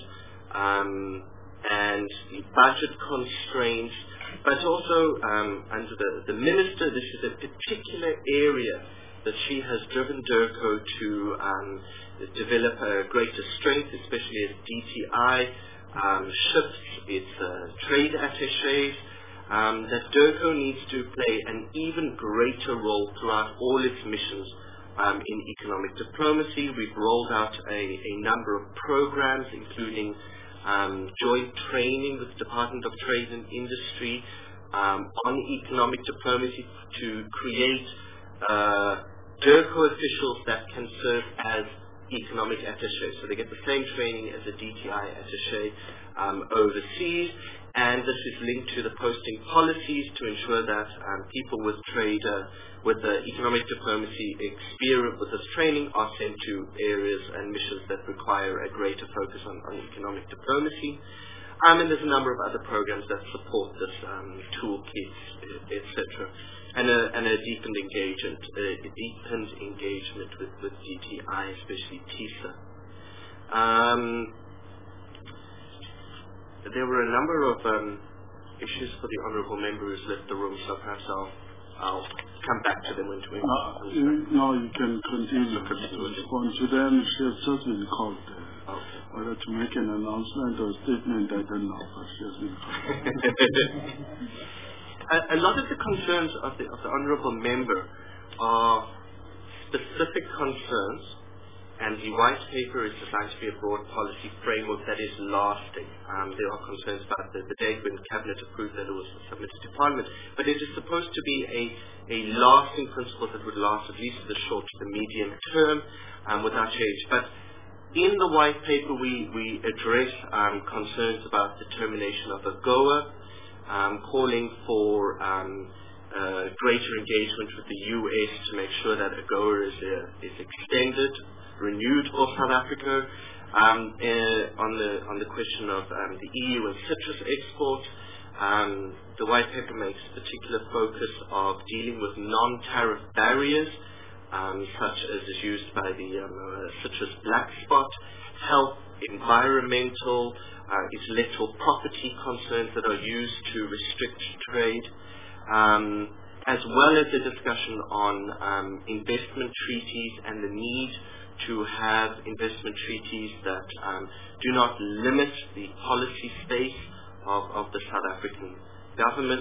and the budget constraints, but also under the minister, this is a particular area that she has driven DIRCO to develop a greater strength, especially as DTI shifts its trade attaches, that DIRCO needs to play an even greater role throughout all its missions in economic diplomacy. We've rolled out a number of programs, including joint training with the Department of Trade and Industry on economic diplomacy to create DIRCO officials that can serve as economic attaches. So they get the same training as a DTI attache overseas, and this is linked to the posting policies to ensure that people with trade, with the economic diplomacy experience, with this training, are sent to areas and missions that require a greater focus on economic diplomacy. And there's a number of other programs that support this toolkit, etc. And a deepened engagement with DTI, especially TISA. There were a number of issues for the honourable member who's left the room, so perhaps I'll come back to them when we... No, you can continue to respond to them. She has just been called. Okay. Whether to make an announcement or a statement, I don't know, but she has been called. A lot of the concerns of the honourable member are specific concerns, and the white paper is designed to be a broad policy framework that is lasting. There are concerns about the date when the Cabinet approved that it was submitted to Parliament, but it is supposed to be a lasting principle that would last at least the short to the medium term without change. But in the white paper, we address concerns about the termination of AGOA, calling for greater engagement with the US to make sure that AGOA is extended, renewed for South Africa. On the question of the EU and citrus exports, the white paper makes particular focus of dealing with non-tariff barriers, such as is used by the citrus black spot, health, environmental, intellectual property concerns that are used to restrict trade, as well as a discussion on investment treaties and the need to have investment treaties that do not limit the policy space of the South African government.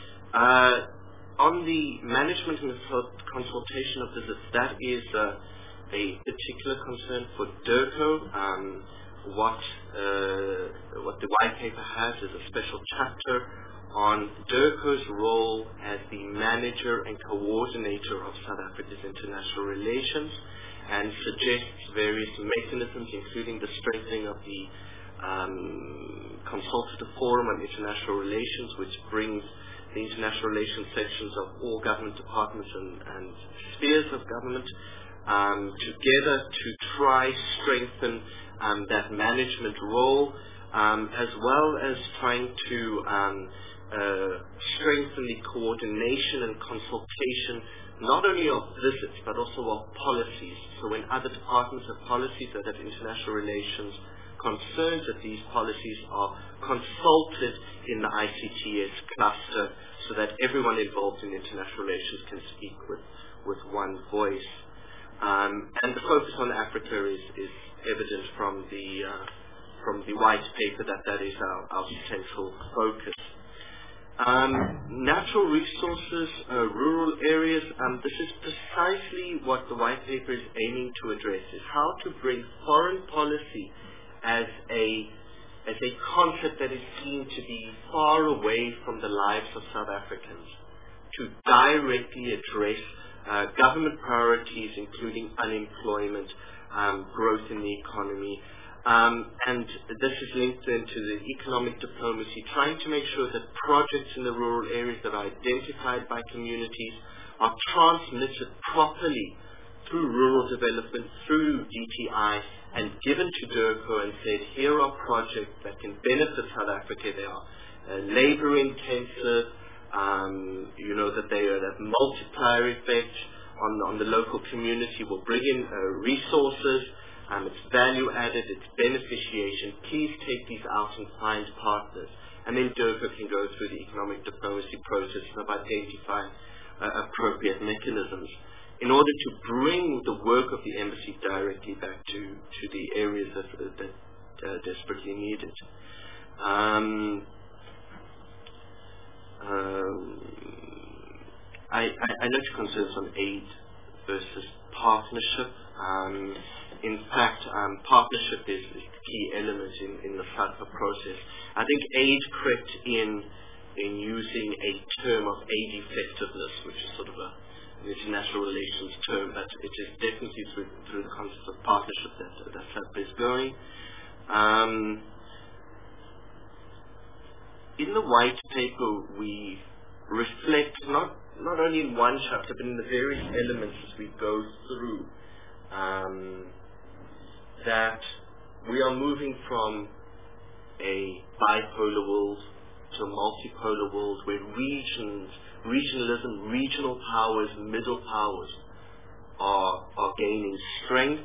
On the management and consultation of visits, that is a particular concern for DIRCO. What the white paper has is a special chapter on DIRCO's role as the manager and coordinator of South Africa's international relations, and suggests various mechanisms, including the strengthening of the Consultative Forum on International Relations, which brings the international relations sections of all government departments and spheres of government together to try strengthen that management role, as well as trying to strengthen the coordination and consultation not only of visits but also of policies. So when other departments have policies that have international relations concerns, that these policies are consulted in the ICTS cluster so that everyone involved in international relations can speak with one voice. And the focus on Africa is evident from the white paper that is our central focus. Natural resources, rural areas, this is precisely what the white paper is aiming to address, is how to bring foreign policy as a concept that is seen to be far away from the lives of South Africans, to directly address government priorities, including unemployment, growth in the economy, And this is linked then to the economic diplomacy, trying to make sure that projects in the rural areas that are identified by communities are transmitted properly through rural development, through DTI, and given to DIRCO and said, here are projects that can benefit South Africa. They are labor intensive, that they are that multiplier effect on the local community, will bring in resources, it's value added, it's beneficiation. Please take these out and find partners. And then DIRCO can go through the economic diplomacy process of identifying appropriate mechanisms in order to bring the work of the embassy directly back to the areas that desperately need it. I note concerns on aid versus partnership. In fact, partnership is the key element in the FATFA process. I think aid crept in using a term of aid effectiveness, which is sort of an international relations term, but it is definitely through the concept of partnership that FATFA is going. In the white paper, we reflect not only in one chapter, but in the various elements as we go through, that we are moving from a bipolar world to a multipolar world where regionalism, regional powers, middle powers are gaining strength,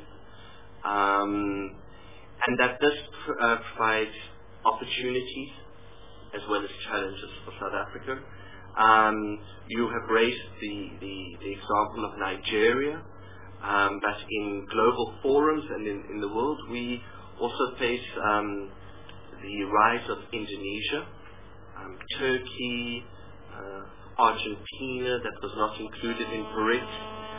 and that this provides opportunities as well as challenges for South Africa. You have raised the example of Nigeria, but in global forums and in the world, we also face the rise of Indonesia, Turkey, Argentina, that was not included in BRICS.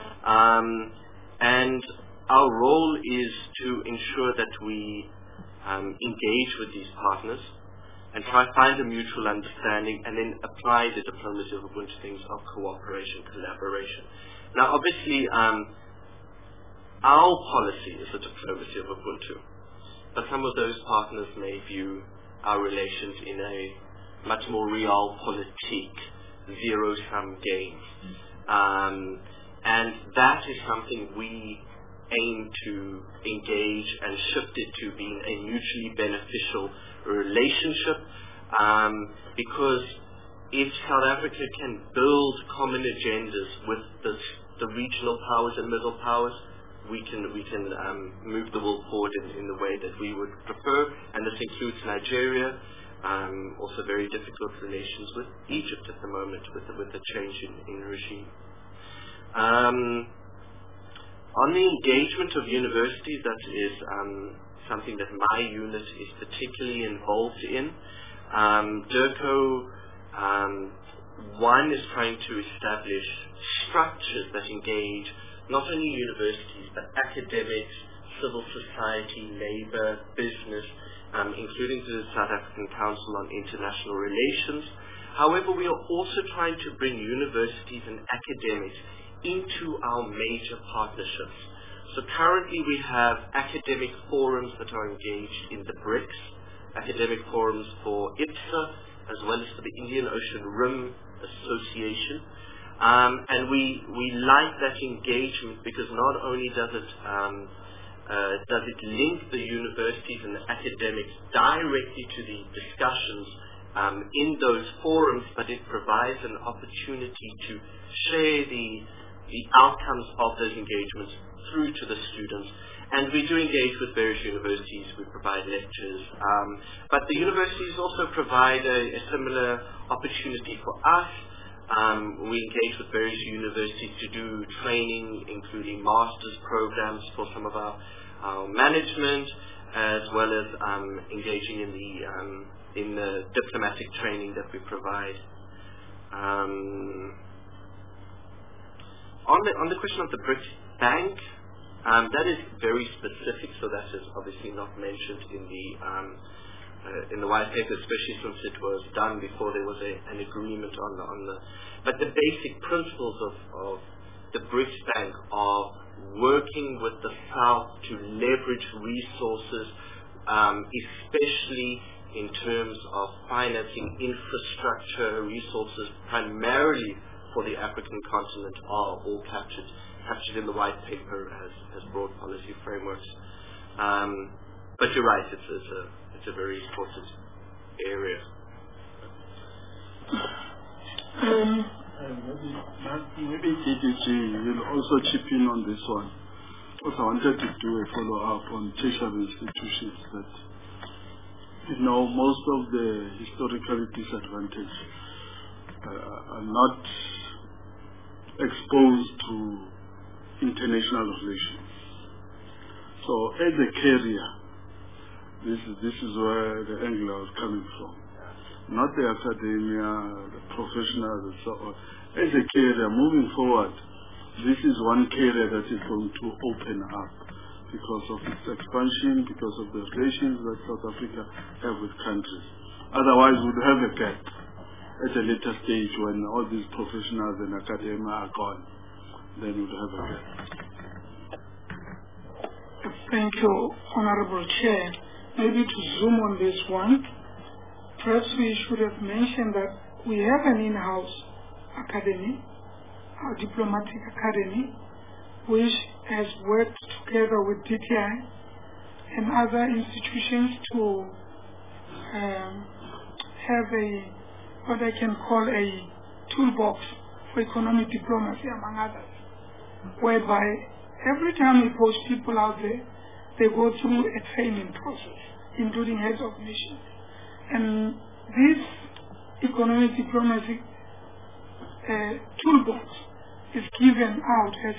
And our role is to ensure that we engage with these partners and try to find a mutual understanding and then apply the diplomacy of Ubuntu things of cooperation, collaboration. Now, obviously, our policy is the diplomacy of Ubuntu, but some of those partners may view our relations in a much more realpolitik, zero-sum game. And that is something we aim to engage and shift it to being a mutually beneficial relationship, because if South Africa can build common agendas with the regional powers and middle powers, we can move the world forward in the way that we would prefer, and this includes Nigeria, also very difficult relations with Egypt at the moment with the change in regime. On the engagement of universities, that is something that my unit is particularly involved in. DIRCO, one is trying to establish structures that engage not only universities, but academics, civil society, labor, business, including the South African Council on International Relations. However, we are also trying to bring universities and academics into our major partnerships. So currently we have academic forums that are engaged in the BRICS, academic forums for IPSA, as well as for the Indian Ocean Rim Association. And we like that engagement because not only does it link the universities and the academics directly to the discussions in those forums, but it provides an opportunity to share the outcomes of those engagements through to the students. And we do engage with various universities. We provide lectures. But the universities also provide a similar opportunity for us. We engage with various universities to do training, including master's programs for some of our management, as well as engaging in the diplomatic training that we provide. On the question of the BRICS Bank, that is very specific, so that is obviously not mentioned in the white paper, especially since it was done before there was an agreement on the. But the basic principles of the BRICS Bank are working with the South to leverage resources especially in terms of financing infrastructure resources primarily for the African continent, are all captured in the white paper as broad policy frameworks. But you're right, it's a very important area. Maybe DDG will also chip in on this one. Also, I wanted to do a follow-up on tertiary institutions that, most of the historically disadvantaged are not exposed to international relations. So as a carrier, this is where the angle I was coming from. Not the academia, the professionals and so on. As a carrier, moving forward, this is one carrier that is going to open up because of its expansion, because of the relations that South Africa have with countries. Otherwise, we'd have a gap at a later stage when all these professionals and academia are gone. Then we'd have a gap. Thank you, Honorable Chair. Maybe to zoom on this one, perhaps we should have mentioned that we have an in-house academy, our diplomatic academy, which has worked together with DTI and other institutions to have what I can call a toolbox for economic diplomacy, among others, whereby every time we post people out there, they go through a training process, including heads of missions. And this economic diplomacy toolbox is given out as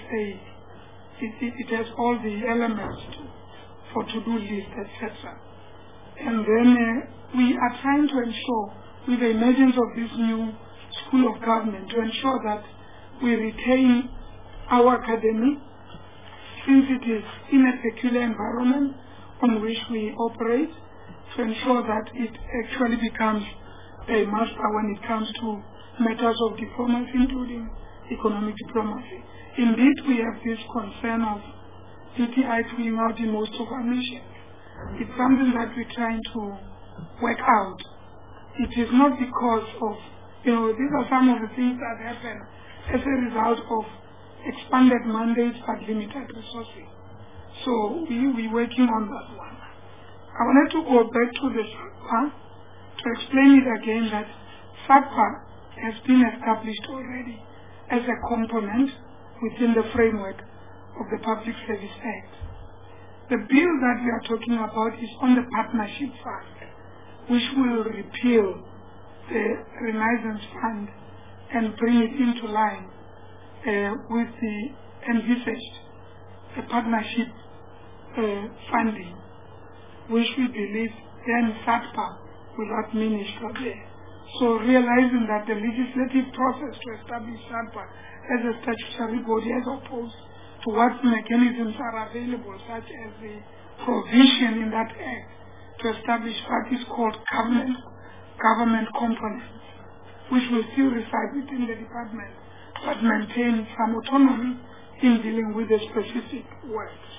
it has all the elements for to-do list, etc. And then we are trying to ensure, with the emergence of this new school of government, to ensure that we retain our academy, since it is in a peculiar environment on which we operate, to ensure that it actually becomes a master when it comes to matters of diplomacy, including economic diplomacy. Indeed, we have this concern of DTI filling out in most of our missions. It's something that we're trying to work out. It is not because of, these are some of the things that happen as a result of expanded mandates but limited resources. So we're working on that one. I wanted to go back to the SAPA to explain it again that SAPA has been established already as a component within the framework of the Public Service Act. The bill that we are talking about is on the Partnership Fund, which will repeal the Renaissance Fund and bring it into line with the envisaged partnership funding, which we believe then SAPA will administer there. So realizing that the legislative process to establish SAPA as a statutory body as opposed to what mechanisms are available, such as the provision in that act to establish what is called government components, which will still reside within the department but maintain some autonomy in dealing with the specific works.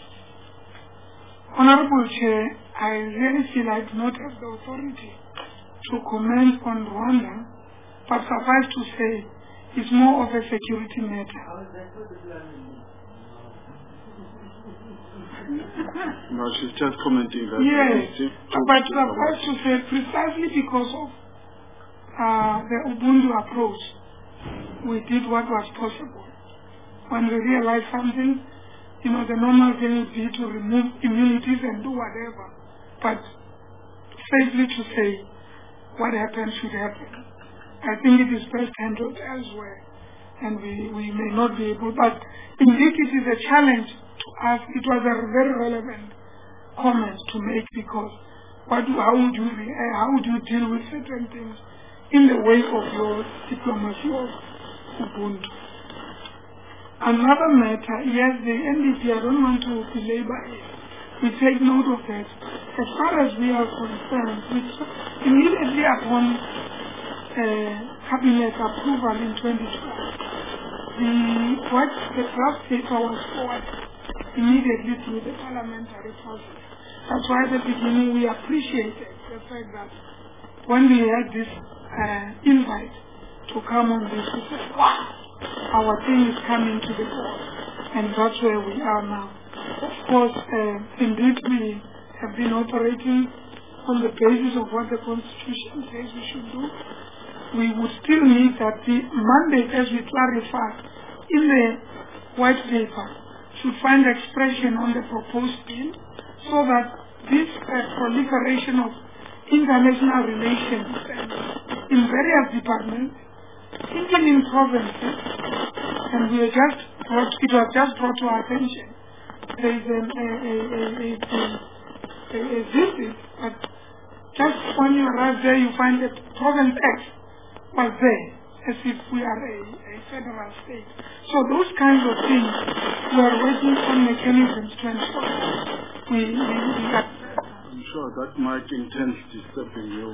Honorable Chair, I really feel I do not have the authority to comment on Rwanda, but suffice to say, it's more of a security matter. No, she's just commenting that. Yes, but suffice to say, precisely because of the Ubuntu approach, we did what was possible. When we realized something, the normal thing would be to remove immunities and do whatever. But safely to say, what happened should happen. I think it is best handled elsewhere, and we may not be able. But indeed, it is a challenge to us. It was a very relevant comment to make, because how would you deal with certain things in the wake of your diplomacy of Ubuntu? Another matter, yes, the NDP, I don't want to belabor it. We take note of that. As far as we are concerned, immediately upon Cabinet approval in 2012, the draft paper was forwarded immediately through the parliamentary process. That's why at the beginning we appreciated the fact that when we had this invite to come on this, we said, wow, our thing is coming to the fore. And that's where we are now. Of course, indeed we have been operating on the basis of what the Constitution says we should do. We would still need that the mandate, as we clarified in the white paper, should find expression on the proposed bill, so that this proliferation of international relations in various departments, even in provinces, and it was just brought to our attention. There is a visit, but just when you arrive there, you find that Province X was there, as if we are a federal state. So those kinds of things, we are working on mechanisms to ensure we I'm sure that might intend disturbing you.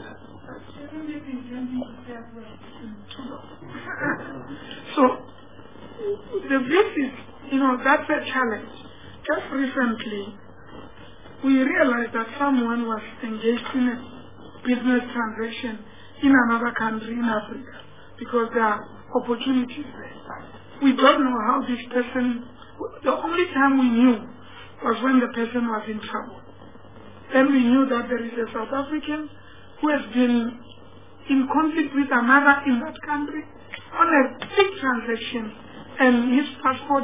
So the visit, that's a challenge. Just recently, we realized that someone was engaged in a business transaction in another country in Africa, because there are opportunities there. We don't know how this person, the only time we knew was when the person was in trouble. Then we knew that there is a South African who has been in conflict with another in that country on a big transaction, and his passport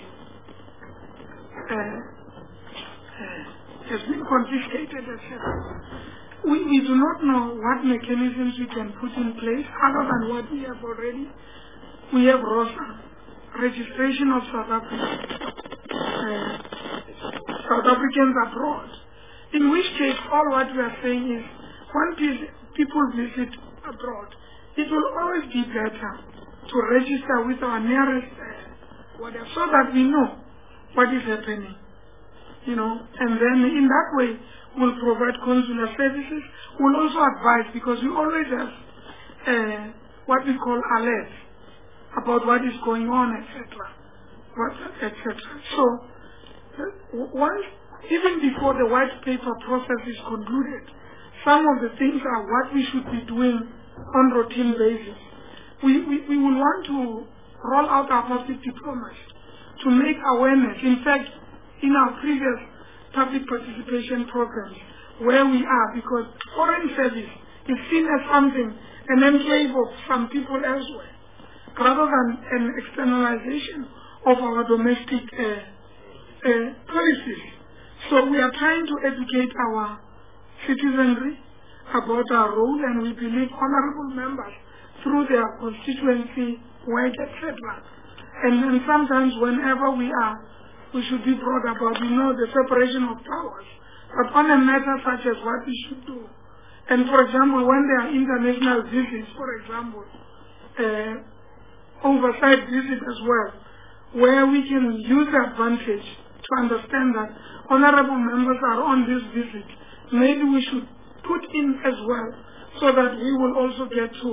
has been confiscated, etc. We do not know what mechanisms we can put in place other than what we have already. We have ROSA, registration of South Africans abroad, in which case all what we are saying is when people visit abroad, it will always be better to register with our nearest whatever, so that we know what is happening. And then in that way we'll provide consular services. We'll also advise, because we always have what we call alerts about what is going on, etc. So once, even before the white paper process is concluded, some of the things are what we should be doing on routine basis. We will want to roll out our public diplomacy to make awareness. In fact, in our previous public participation programs, where we are, because foreign service is seen as something, an enclave of some people elsewhere, rather than an externalization of our domestic policies. So we are trying to educate our citizenry about our role, and we believe honorable members, through their constituency work, etc. And sometimes whenever we should be brought about, the separation of powers. But on a matter such as what we should do, and for example, when there are international visits, for example, oversight visits as well, where we can use the advantage to understand that honorable members are on this visit, maybe we should put in as well, so that we will also get to,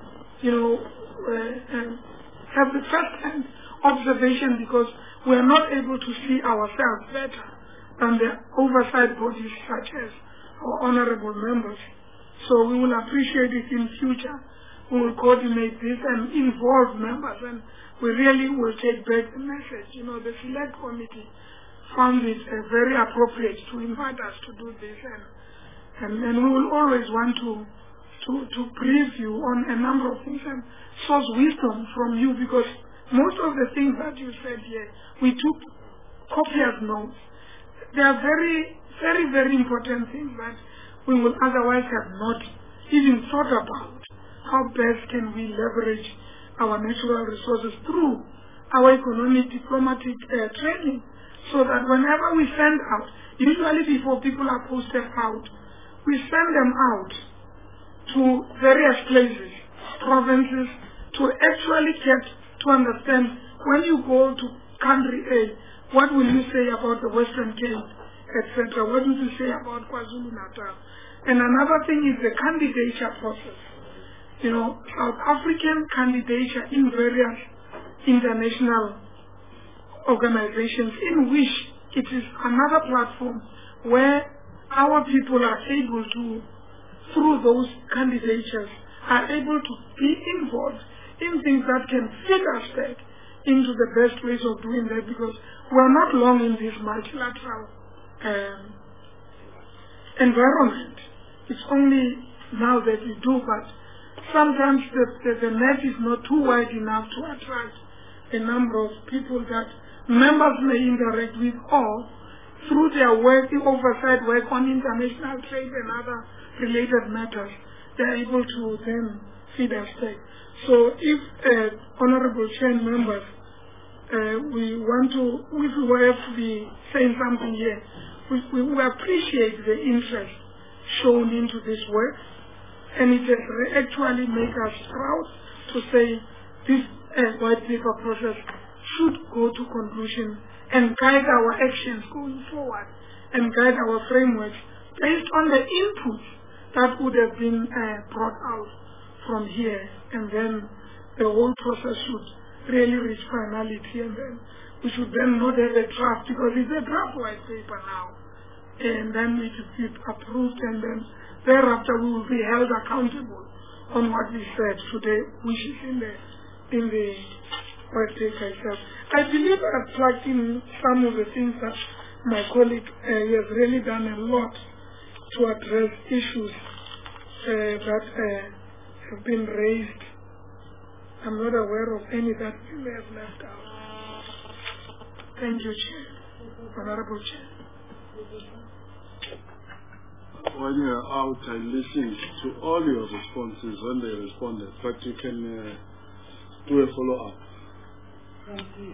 have the first-hand observation, because we are not able to see ourselves better than the oversight bodies such as our honorable members. So we will appreciate it in future. We will coordinate this and involve members, and we really will take back the message. The select committee found it very appropriate to invite us to do this, and we will always want to brief you on a number of things and source wisdom from you, because most of the things that you said here, we took copious notes. They are very, very, very important things that we will otherwise have not even thought about. How best can we leverage our natural resources through our economic diplomatic training, so that whenever we send out, usually before people are posted out, we send them out to various places, provinces, to actually get to understand, when you go to country A, what will you say about the Western Cape, etc.? What will you say about KwaZulu-Natal? And another thing is the candidature process. South African candidature in various international organizations, in which it is another platform where our people are able to, through those candidatures, are able to be involved in things that can feed us back into the best ways of doing that, because we're not long in this multilateral environment. It's only now that we do, but sometimes the net is not too wide enough to attract a number of people that members may interact with, or through their work, oversight work on international trade and other related matters, they're able to then feed us back. So if Honorable Chair members, we want to, if we were to be saying something here, we appreciate the interest shown into this work, and it has actually made us proud to say this white paper process should go to conclusion and guide our actions going forward and guide our frameworks based on the inputs that would have been brought out from here, and then the whole process should really reach finality, and then we should then not have a draft, because it's a draft white paper now, and then it will be approved, and then thereafter we will be held accountable on what we said today, which is in the white paper itself. I believe I've plugged in some of the things that my colleague has really done a lot to address issues that have been raised. I'm not aware of any that we may have left out. Thank you, Chair. Honorable Chair. When you're out, I listened to all your responses when they responded, but you can do a follow-up. Thank you,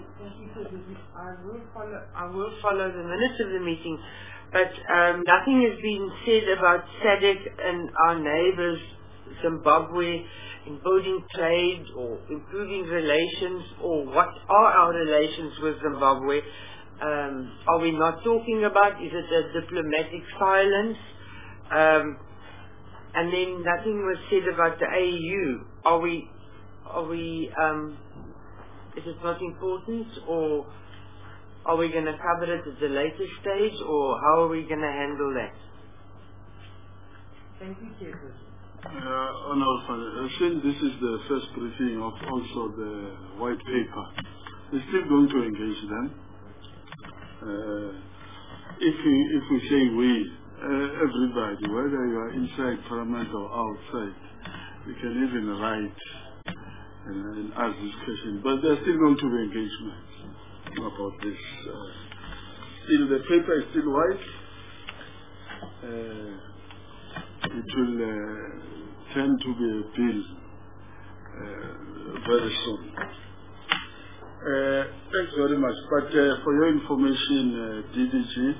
I will follow the minutes of the meeting, but nothing has been said about SADC and our neighbors, Zimbabwe, in building trade or improving relations, or what are our relations with Zimbabwe? Are we not talking about, is it a diplomatic silence? And then nothing was said about the AEU. Is it not important, or are we going to cover it at the later stage, or how are we going to handle that? Thank you, Chairperson. Honourable, since this is the first briefing of also the white paper, we're still going to engage them. If we say we, everybody, whether you are inside Parliament or outside, you can even write and ask this question. But there's still going to be engagement about this. Still, the paper is still white. It will tend to be a bill very soon. Thanks very much. But for your information, DDG.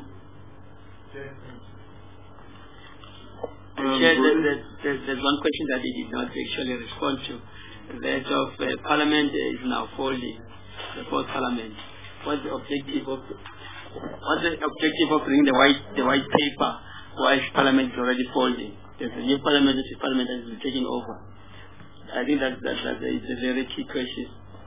There's one question that he did not actually respond to. That of Parliament is now folding, the fourth Parliament. What's the objective of bringing the white paper whilst Parliament is already folding? There's a new Parliament, this Parliament has been taking over. I think that is a very key question.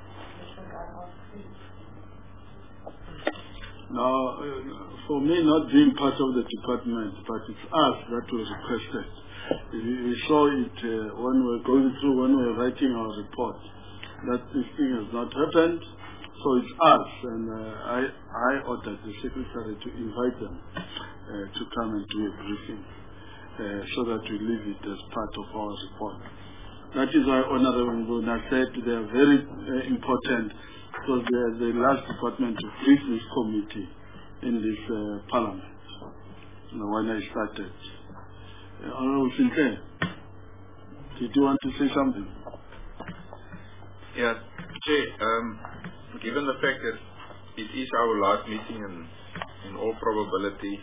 Now, for me, not being part of the department, but it's us that was requested. We saw it when we were writing our report, that this thing has not happened. So it's us, and I ordered the Secretary to invite them to come and do a briefing, so that we leave it as part of our report. That is why Honorable Mbuna said they are very important, because they are the last department to brief this committee in this Parliament. When I started. Honorable Sinclair, did you want to say something? Yeah, Chair, given the fact that it is our last meeting, and in all probability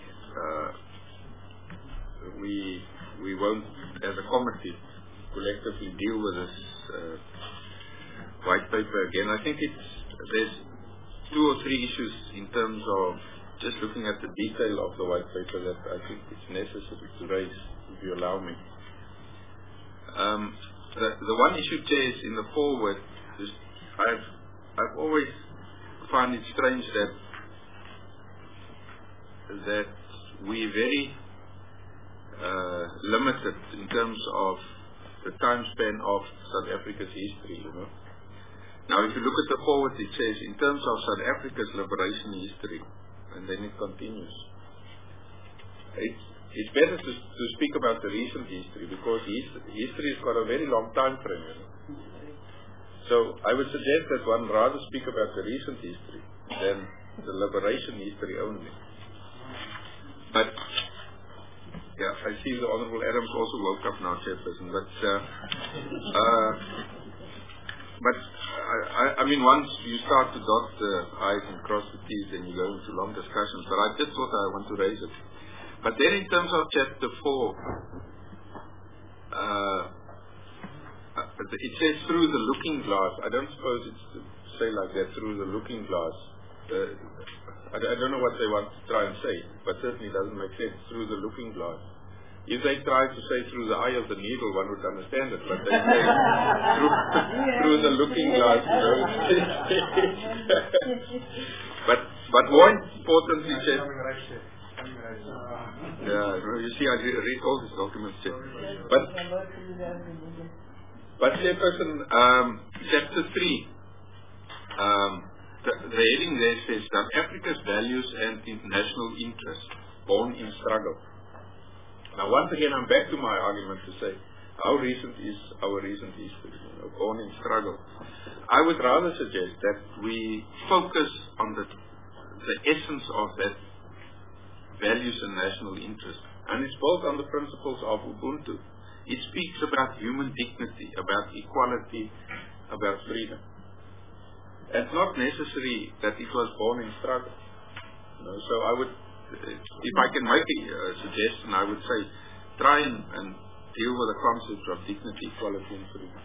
we won't, as a committee, collectively deal with this white paper again. I think there's 2 or 3 issues in terms of just looking at the detail of the white paper that I think it's necessary to raise, if you allow me. The one issue, Chair, is in the forward. I've always found it strange that we very limited in terms of the time span of South Africa's history, you know. Now, if you look at the forward, it says, in terms of South Africa's liberation history, and then it continues. It's better to speak about the recent history, because history has got a very long time frame, you know. So I would suggest that one rather speak about the recent history than the liberation history only. But yeah, I see the Honourable Adams also woke up now, Chairperson. But I mean, once you start to dot the I's and cross the T's, then you go into long discussions. But I just thought I want to raise it. But then in terms of Chapter 4, it says through the looking glass. I don't suppose it's to say like that, through the looking glass. I don't know what they want to try and say, but certainly doesn't make sense, through the looking glass. If they try to say through the eye of the needle, one would understand it, but they say through the looking glass, you know. But more importantly, you see, I read all these documents. But Chairperson, Chapter 3, the heading there says South Africa's values and international interests born in struggle. Now, once again, I'm back to my argument to say, how recent is our recent history, you know, born in struggle? I would rather suggest that we focus on the essence of that values and national interest. And it's built on the principles of Ubuntu. It speaks about human dignity, about equality, about freedom. It's not necessary that it was born in struggle. You know, so I would, if I can make a suggestion, I would say try and deal with the concepts of dignity, equality and freedom.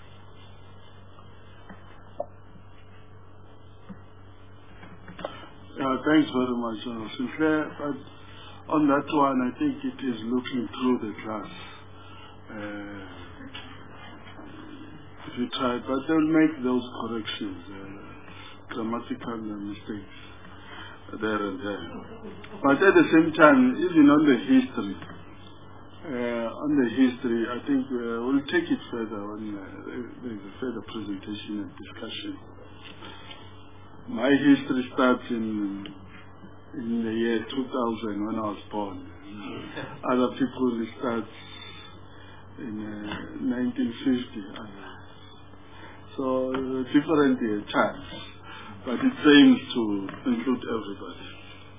Thanks very much, Sinclair. But on that one, I think it is looking through the glass. If you try, but they'll make those corrections, grammatical mistakes there and there. But at the same time, even on the history, I think we'll take it further when there's a further presentation and discussion. My history starts in the year 2000 when I was born. Other people start in 1950. So different times, but it aims to include everybody.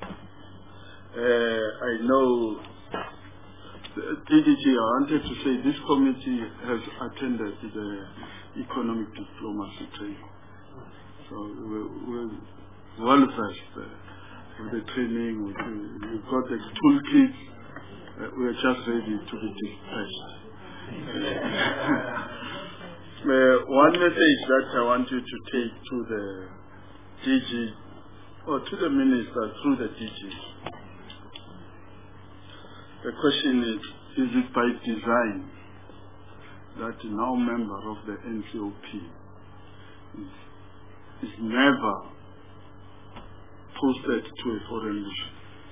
I know DDG, I wanted to say this committee has attended the economic diplomacy training. So we're well versed with the training. We've got the toolkit. We're just ready to be dispatched. One message that I want you to take to the DG, or to the minister through the DG. The question is it by design that now member of the NCOP is never posted to a foreign mission?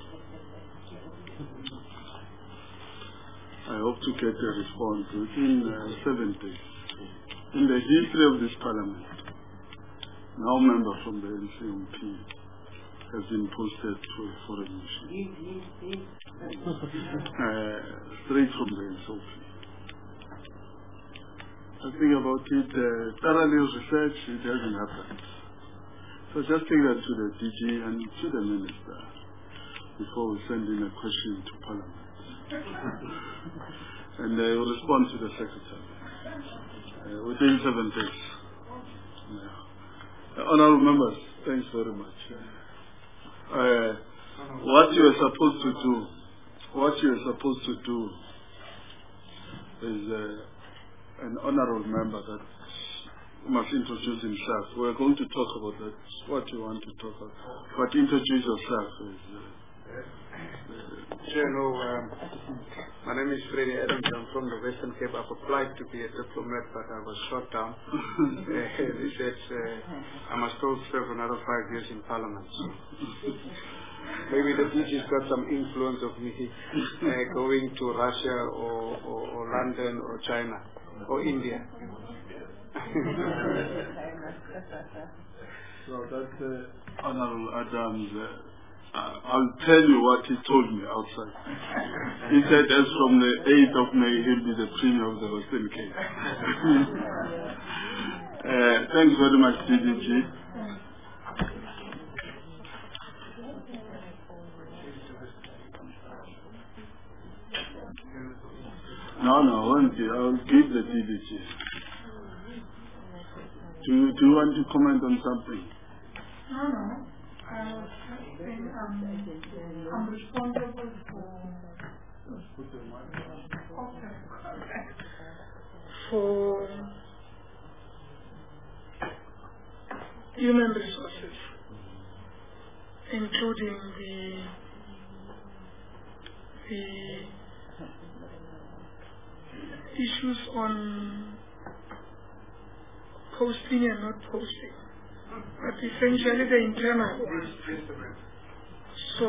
I hope to get a response within 7 days. In the history of this parliament, no member from the NCOP has been posted to a foreign mission. Straight from the NCOP. I think about it, thoroughly research, it hasn't happened. So just take that to the DG and to the minister before we send in a question to parliament. And they will respond to the secretary within 7 days. Honourable members, thanks very much. What you are supposed to do is an honourable member that must introduce himself. We're going to talk about that, what you want to talk about. But introduce yourself. Chair, my name is Freddy Adams. I'm from the Western Cape. I've applied to be a diplomat, but I was shot down. They said I must still serve another 5 years in Parliament. So. maybe the DG's got some influence of me going to Russia or London or China or India. So that's Honorable Adams. I'll tell you what he told me outside. He said as from the 8th of May, he'll be the Premier of the Western Cape. Thanks very much, DDG. No, I won't. I'll give the DDG. Do you want to comment on something? No. I was just saying I'm responsible for human resources, including the issues on posting and not posting, but essentially the internal ones. So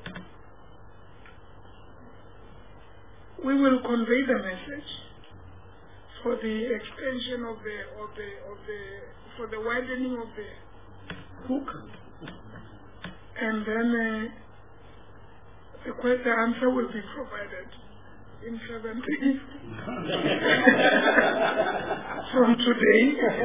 we will convey the message for the extension for the widening of the hook, and then the answer will be provided in 7 days from today.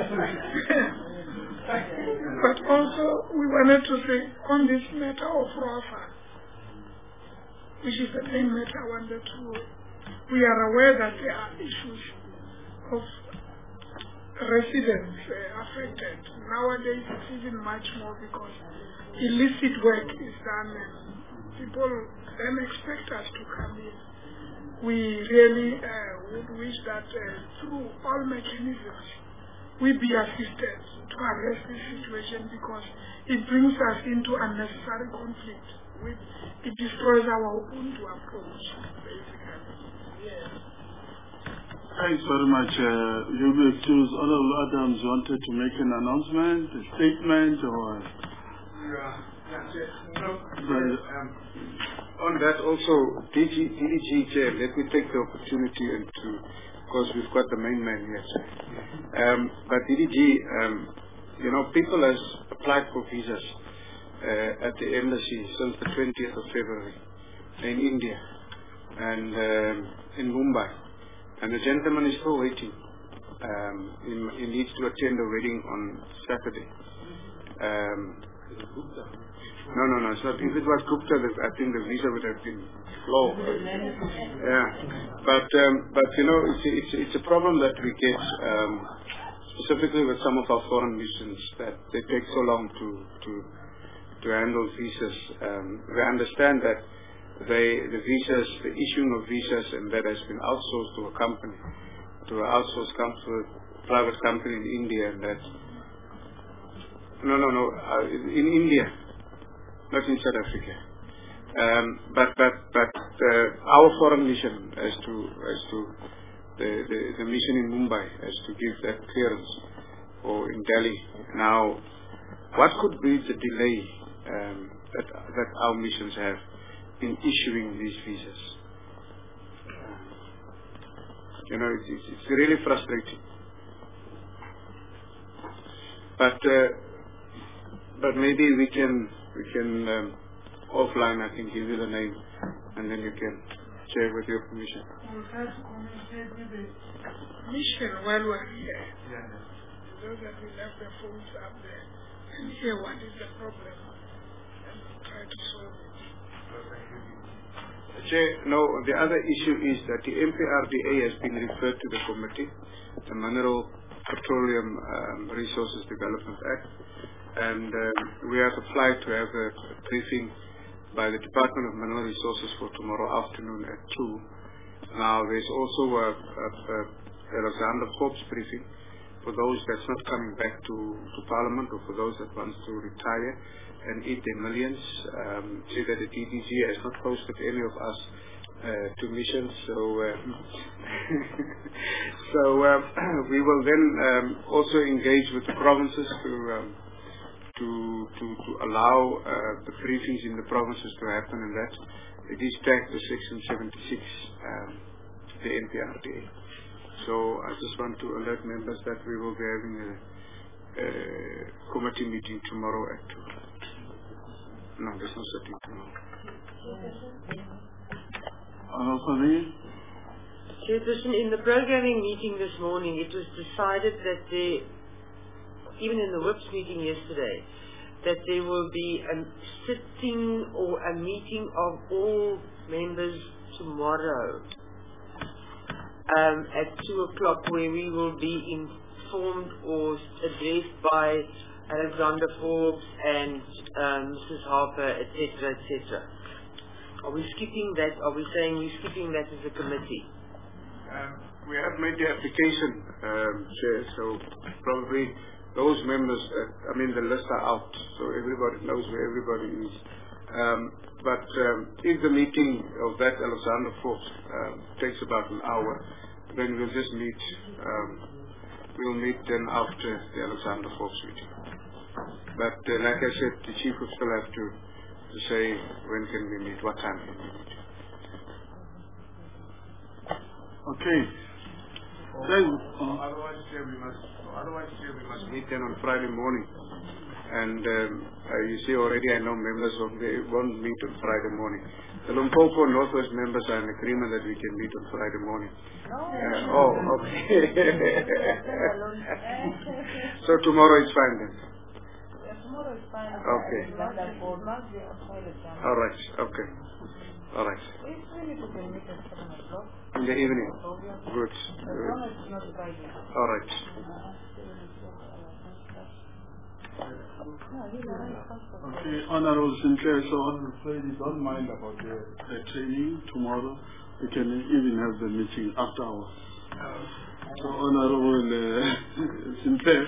But also we wanted to say on this matter of ROFA, which is the main matter I wanted to, we are aware that there are issues of residents affected. Nowadays it's even much more because illicit work is done and people then expect us to come in. We really would wish that through all mechanisms we be assisted to address this situation, because it brings us into unnecessary conflict. It destroys our Ubuntu approach, basically. Yes. Thanks very much. You'll be excused. Honorable Adams wanted to make an announcement, a statement, or... On that also, DDG Chair, let me take the opportunity and because we've got the main man here. But DDG, people has applied for visas at the embassy since the 20th of February in India and in Mumbai. And the gentleman is still waiting. He needs to attend a wedding on Saturday. No, it's not. If it was Gupta, I think the visa would have been low. Yeah, but it's a problem that we get specifically with some of our foreign missions, that they take so long to handle visas. We understand that the visas, the issuing of visas, and that has been outsourced to a company, private company in India, and that. In India. Not in South Africa, but our foreign mission as to the mission in Mumbai as to give that clearance, or in Delhi. Now, what could be the delay that our missions have in issuing these visas? It's really frustrating. But maybe we can offline, I think, give you the name, and then you can share with your permission. We'll try to communicate with the mission while we're here. Those that will have the phones up there and hear what is the problem and try to solve it. Chair, the other issue is that the MPRDA has been referred to the committee, the Mineral Petroleum Resources Development Act. And we have applied to have a briefing by the Department of Mineral Resources for tomorrow afternoon at 2. Now, there's also a Alexander Forbes briefing for those that's not coming back to Parliament, or for those that wants to retire and eat their millions. See that the DDG has not posted any of us to missions, so we will then also engage with the provinces to allow the briefings in the provinces to happen, and that it is tagged to Section 76, the MPRDA. So I just want to alert members that we will be having a committee meeting tomorrow at 2. No, there's no sitting tomorrow. Chairperson, in the programming meeting this morning, it was decided that even in the WIPS meeting yesterday, that there will be a sitting or a meeting of all members tomorrow at 2 o'clock, where we will be informed or addressed by Alexander Forbes and Mrs. Harper, etc., etc. Are we skipping that? Are we saying we're skipping that as a committee? We have made the application, Chair, so probably those members, the lists are out, so everybody knows where everybody is. But if the meeting of that Alexander Forbes takes about an hour, then we'll just meet, we'll meet then after the Alexander Forbes meeting. But like I said, the Chief will still have to say when can we meet, what time can we meet. Okay. Otherwise, we must meet then on Friday morning. And you see already, I know members they won't meet on Friday morning. The Limpopo Northwest members are in agreement that we can meet on Friday morning. Okay. So tomorrow is fine then. Tomorrow is fine. Okay. All right. Okay. All right. In the evening. Good. All right. Okay, Honorable Sinclair, so Honorable, you don't mind about the training tomorrow. We can even have the meeting after hours. So Honorable Sinclair.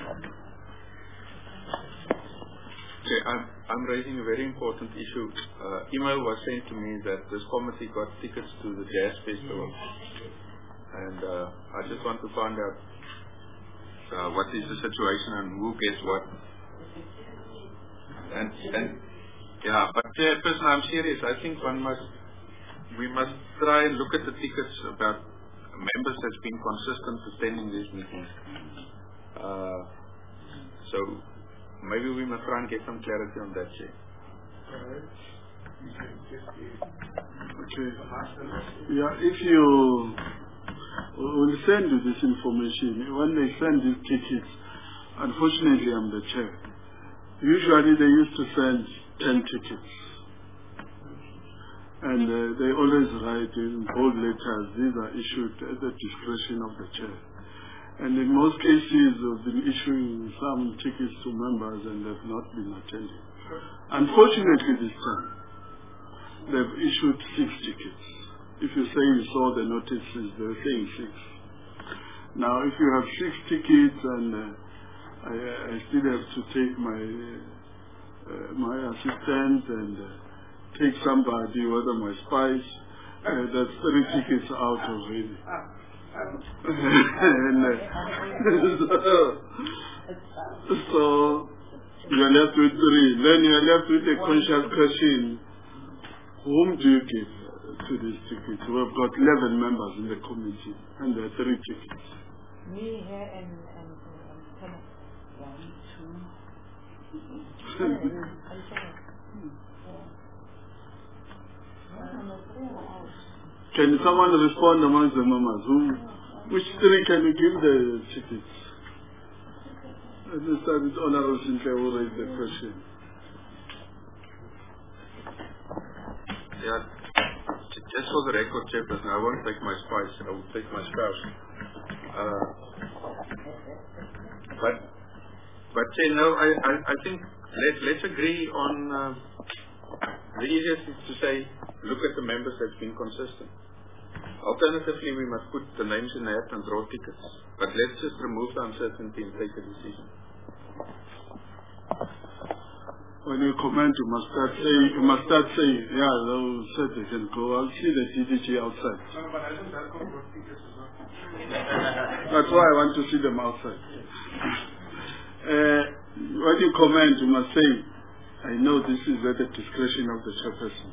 Okay, I'm raising a very important issue. Email was sent to me that this committee got tickets to the Jazz Festival, and I just want to find out what is the situation and who gets what. And yeah, but Chairperson, I'm serious. I think we must try and look at the tickets about members that's been consistent attending these meetings. So maybe we must try and get some clarity on that, Chair. Okay. Yeah, if you will send you this information, when they send these tickets, unfortunately I'm the chair. Usually they used to send 10 tickets. And they always write in bold letters, these are issued at the discretion of the chair. And in most cases, we've been issuing some tickets to members and they've not been attending. Unfortunately, this time, they've issued 6 tickets. If you say you saw the notices, they're saying 6. Now, if you have 6 tickets and I still have to take my assistant and take somebody, whether my spies, that's 3 tickets out already. So you're left with 3. Then you're left with a conscious question, whom do you give to these tickets? We've got 11 members in the committee and there are 3 tickets. Me here and Can someone respond amongst the members? Which 3 can you give the tickets? I understand it's Honorable Sinclair who raised the question. Yeah, just for the record, Chairperson, I won't take my spice, I will take my spouse. But say no, I think let's agree on the easiest is to say look at the members that's been consistent. Alternatively, we must put the names in the hat and draw tickets. But let's just remove the uncertainty and take a decision. When you comment, you must start saying, yeah, those said they can go. I'll see the DDG outside. No, but I think that's going to go tickets as well. That's why I want to see them outside. what you comment, you must say, I know this is at the discretion of the chairperson.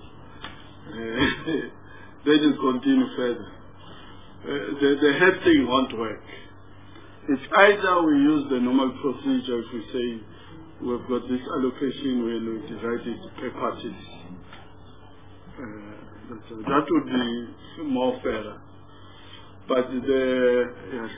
Let us continue further. The head thing won't work. It's either we use the normal procedure if we say we've got this allocation when we divide it per parties. That would be more fairer. But the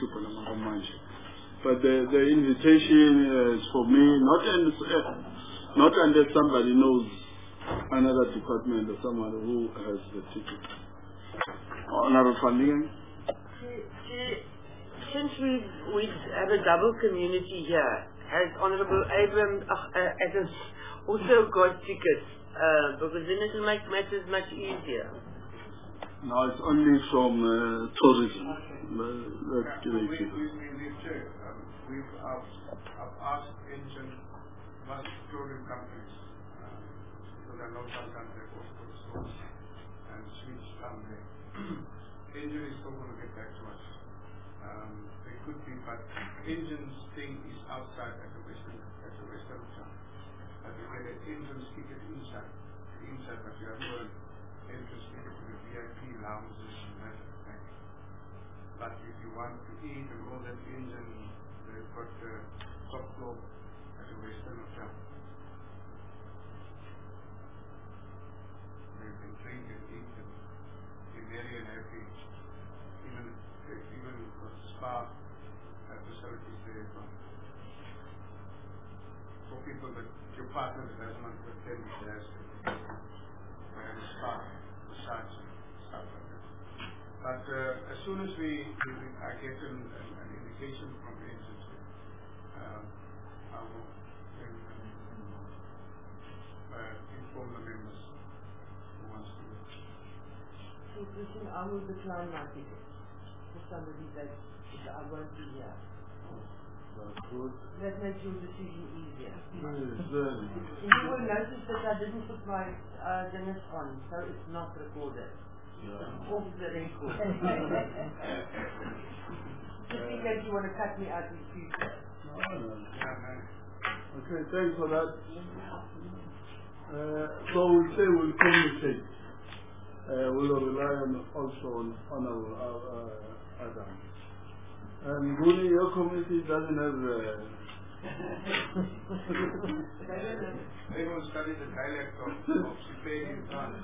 invitation is for me, not unless somebody knows another department or someone who has the ticket. Honorable Fandian. Since we have a double community here, has Honorable Adams also got tickets? Because then it will make matters much easier. No, it's only from tourism. Let's give it to you. I've asked ancient tourism companies, so there are no sometimes they go to stores and switch down there. Engine is still going to get back to us. They could be, but engine's thing is outside at the western town. But you get an engine's ticket inside, but you have an entrance ticket to the VIP lounges and that thing. But if you want to eat and all that engine, they've got the top floor at the western hotel. They can drink and eat and be merry and happy. Even got spa facilities there as well. For people that your partner doesn't want to attend the jazz, they have a spa, massage, stuff like that. But as soon as I get an indication from the agency, I will inform the members who wants to go. So, Christian, I will decline my ticket for somebody that I won't be here. That's good. That makes your decision easier. Yes, very. You will notice that I didn't put my dinners on, so it's not recorded. Yeah. Off the record. Just in case you want to cut me out in future. Okay, thanks for that. So we'll say we'll communicate. We'll rely also on Honorable Adam. And Guni, your committee doesn't have they will study the dialect of Spain in France.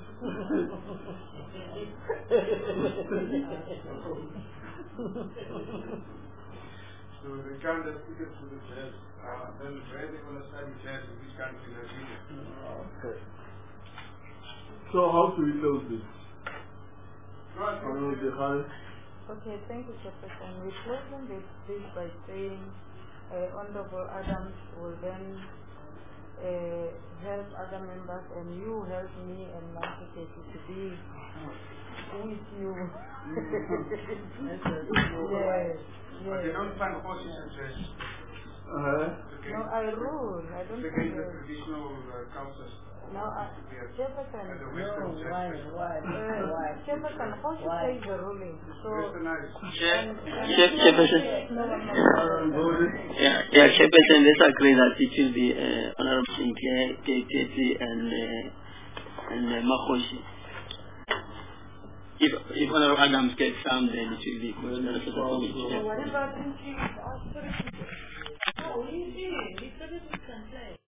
So they can't have tickets to the jazz. Then where they going to study jazz in which country in Nigeria? Okay. So how do we close this? Okay, thank you, Chairperson. We close this by saying Honorable Adams will then help other members, and you help me and Nancy to be with you. Yes. But they don't find horses and jazz. No, I rule. I don't think the traditional cultures. No, Chairperson. Why? Chairperson, how should say the ruling? So, Chairperson. Chairperson, let's agree that it will be Honorable Sinclair, KTT, and Mahoshi. If Honorable Adams gets some, then it will be considered for the committee. What about Sinclair? Oh, he did. He said it was Sinclair.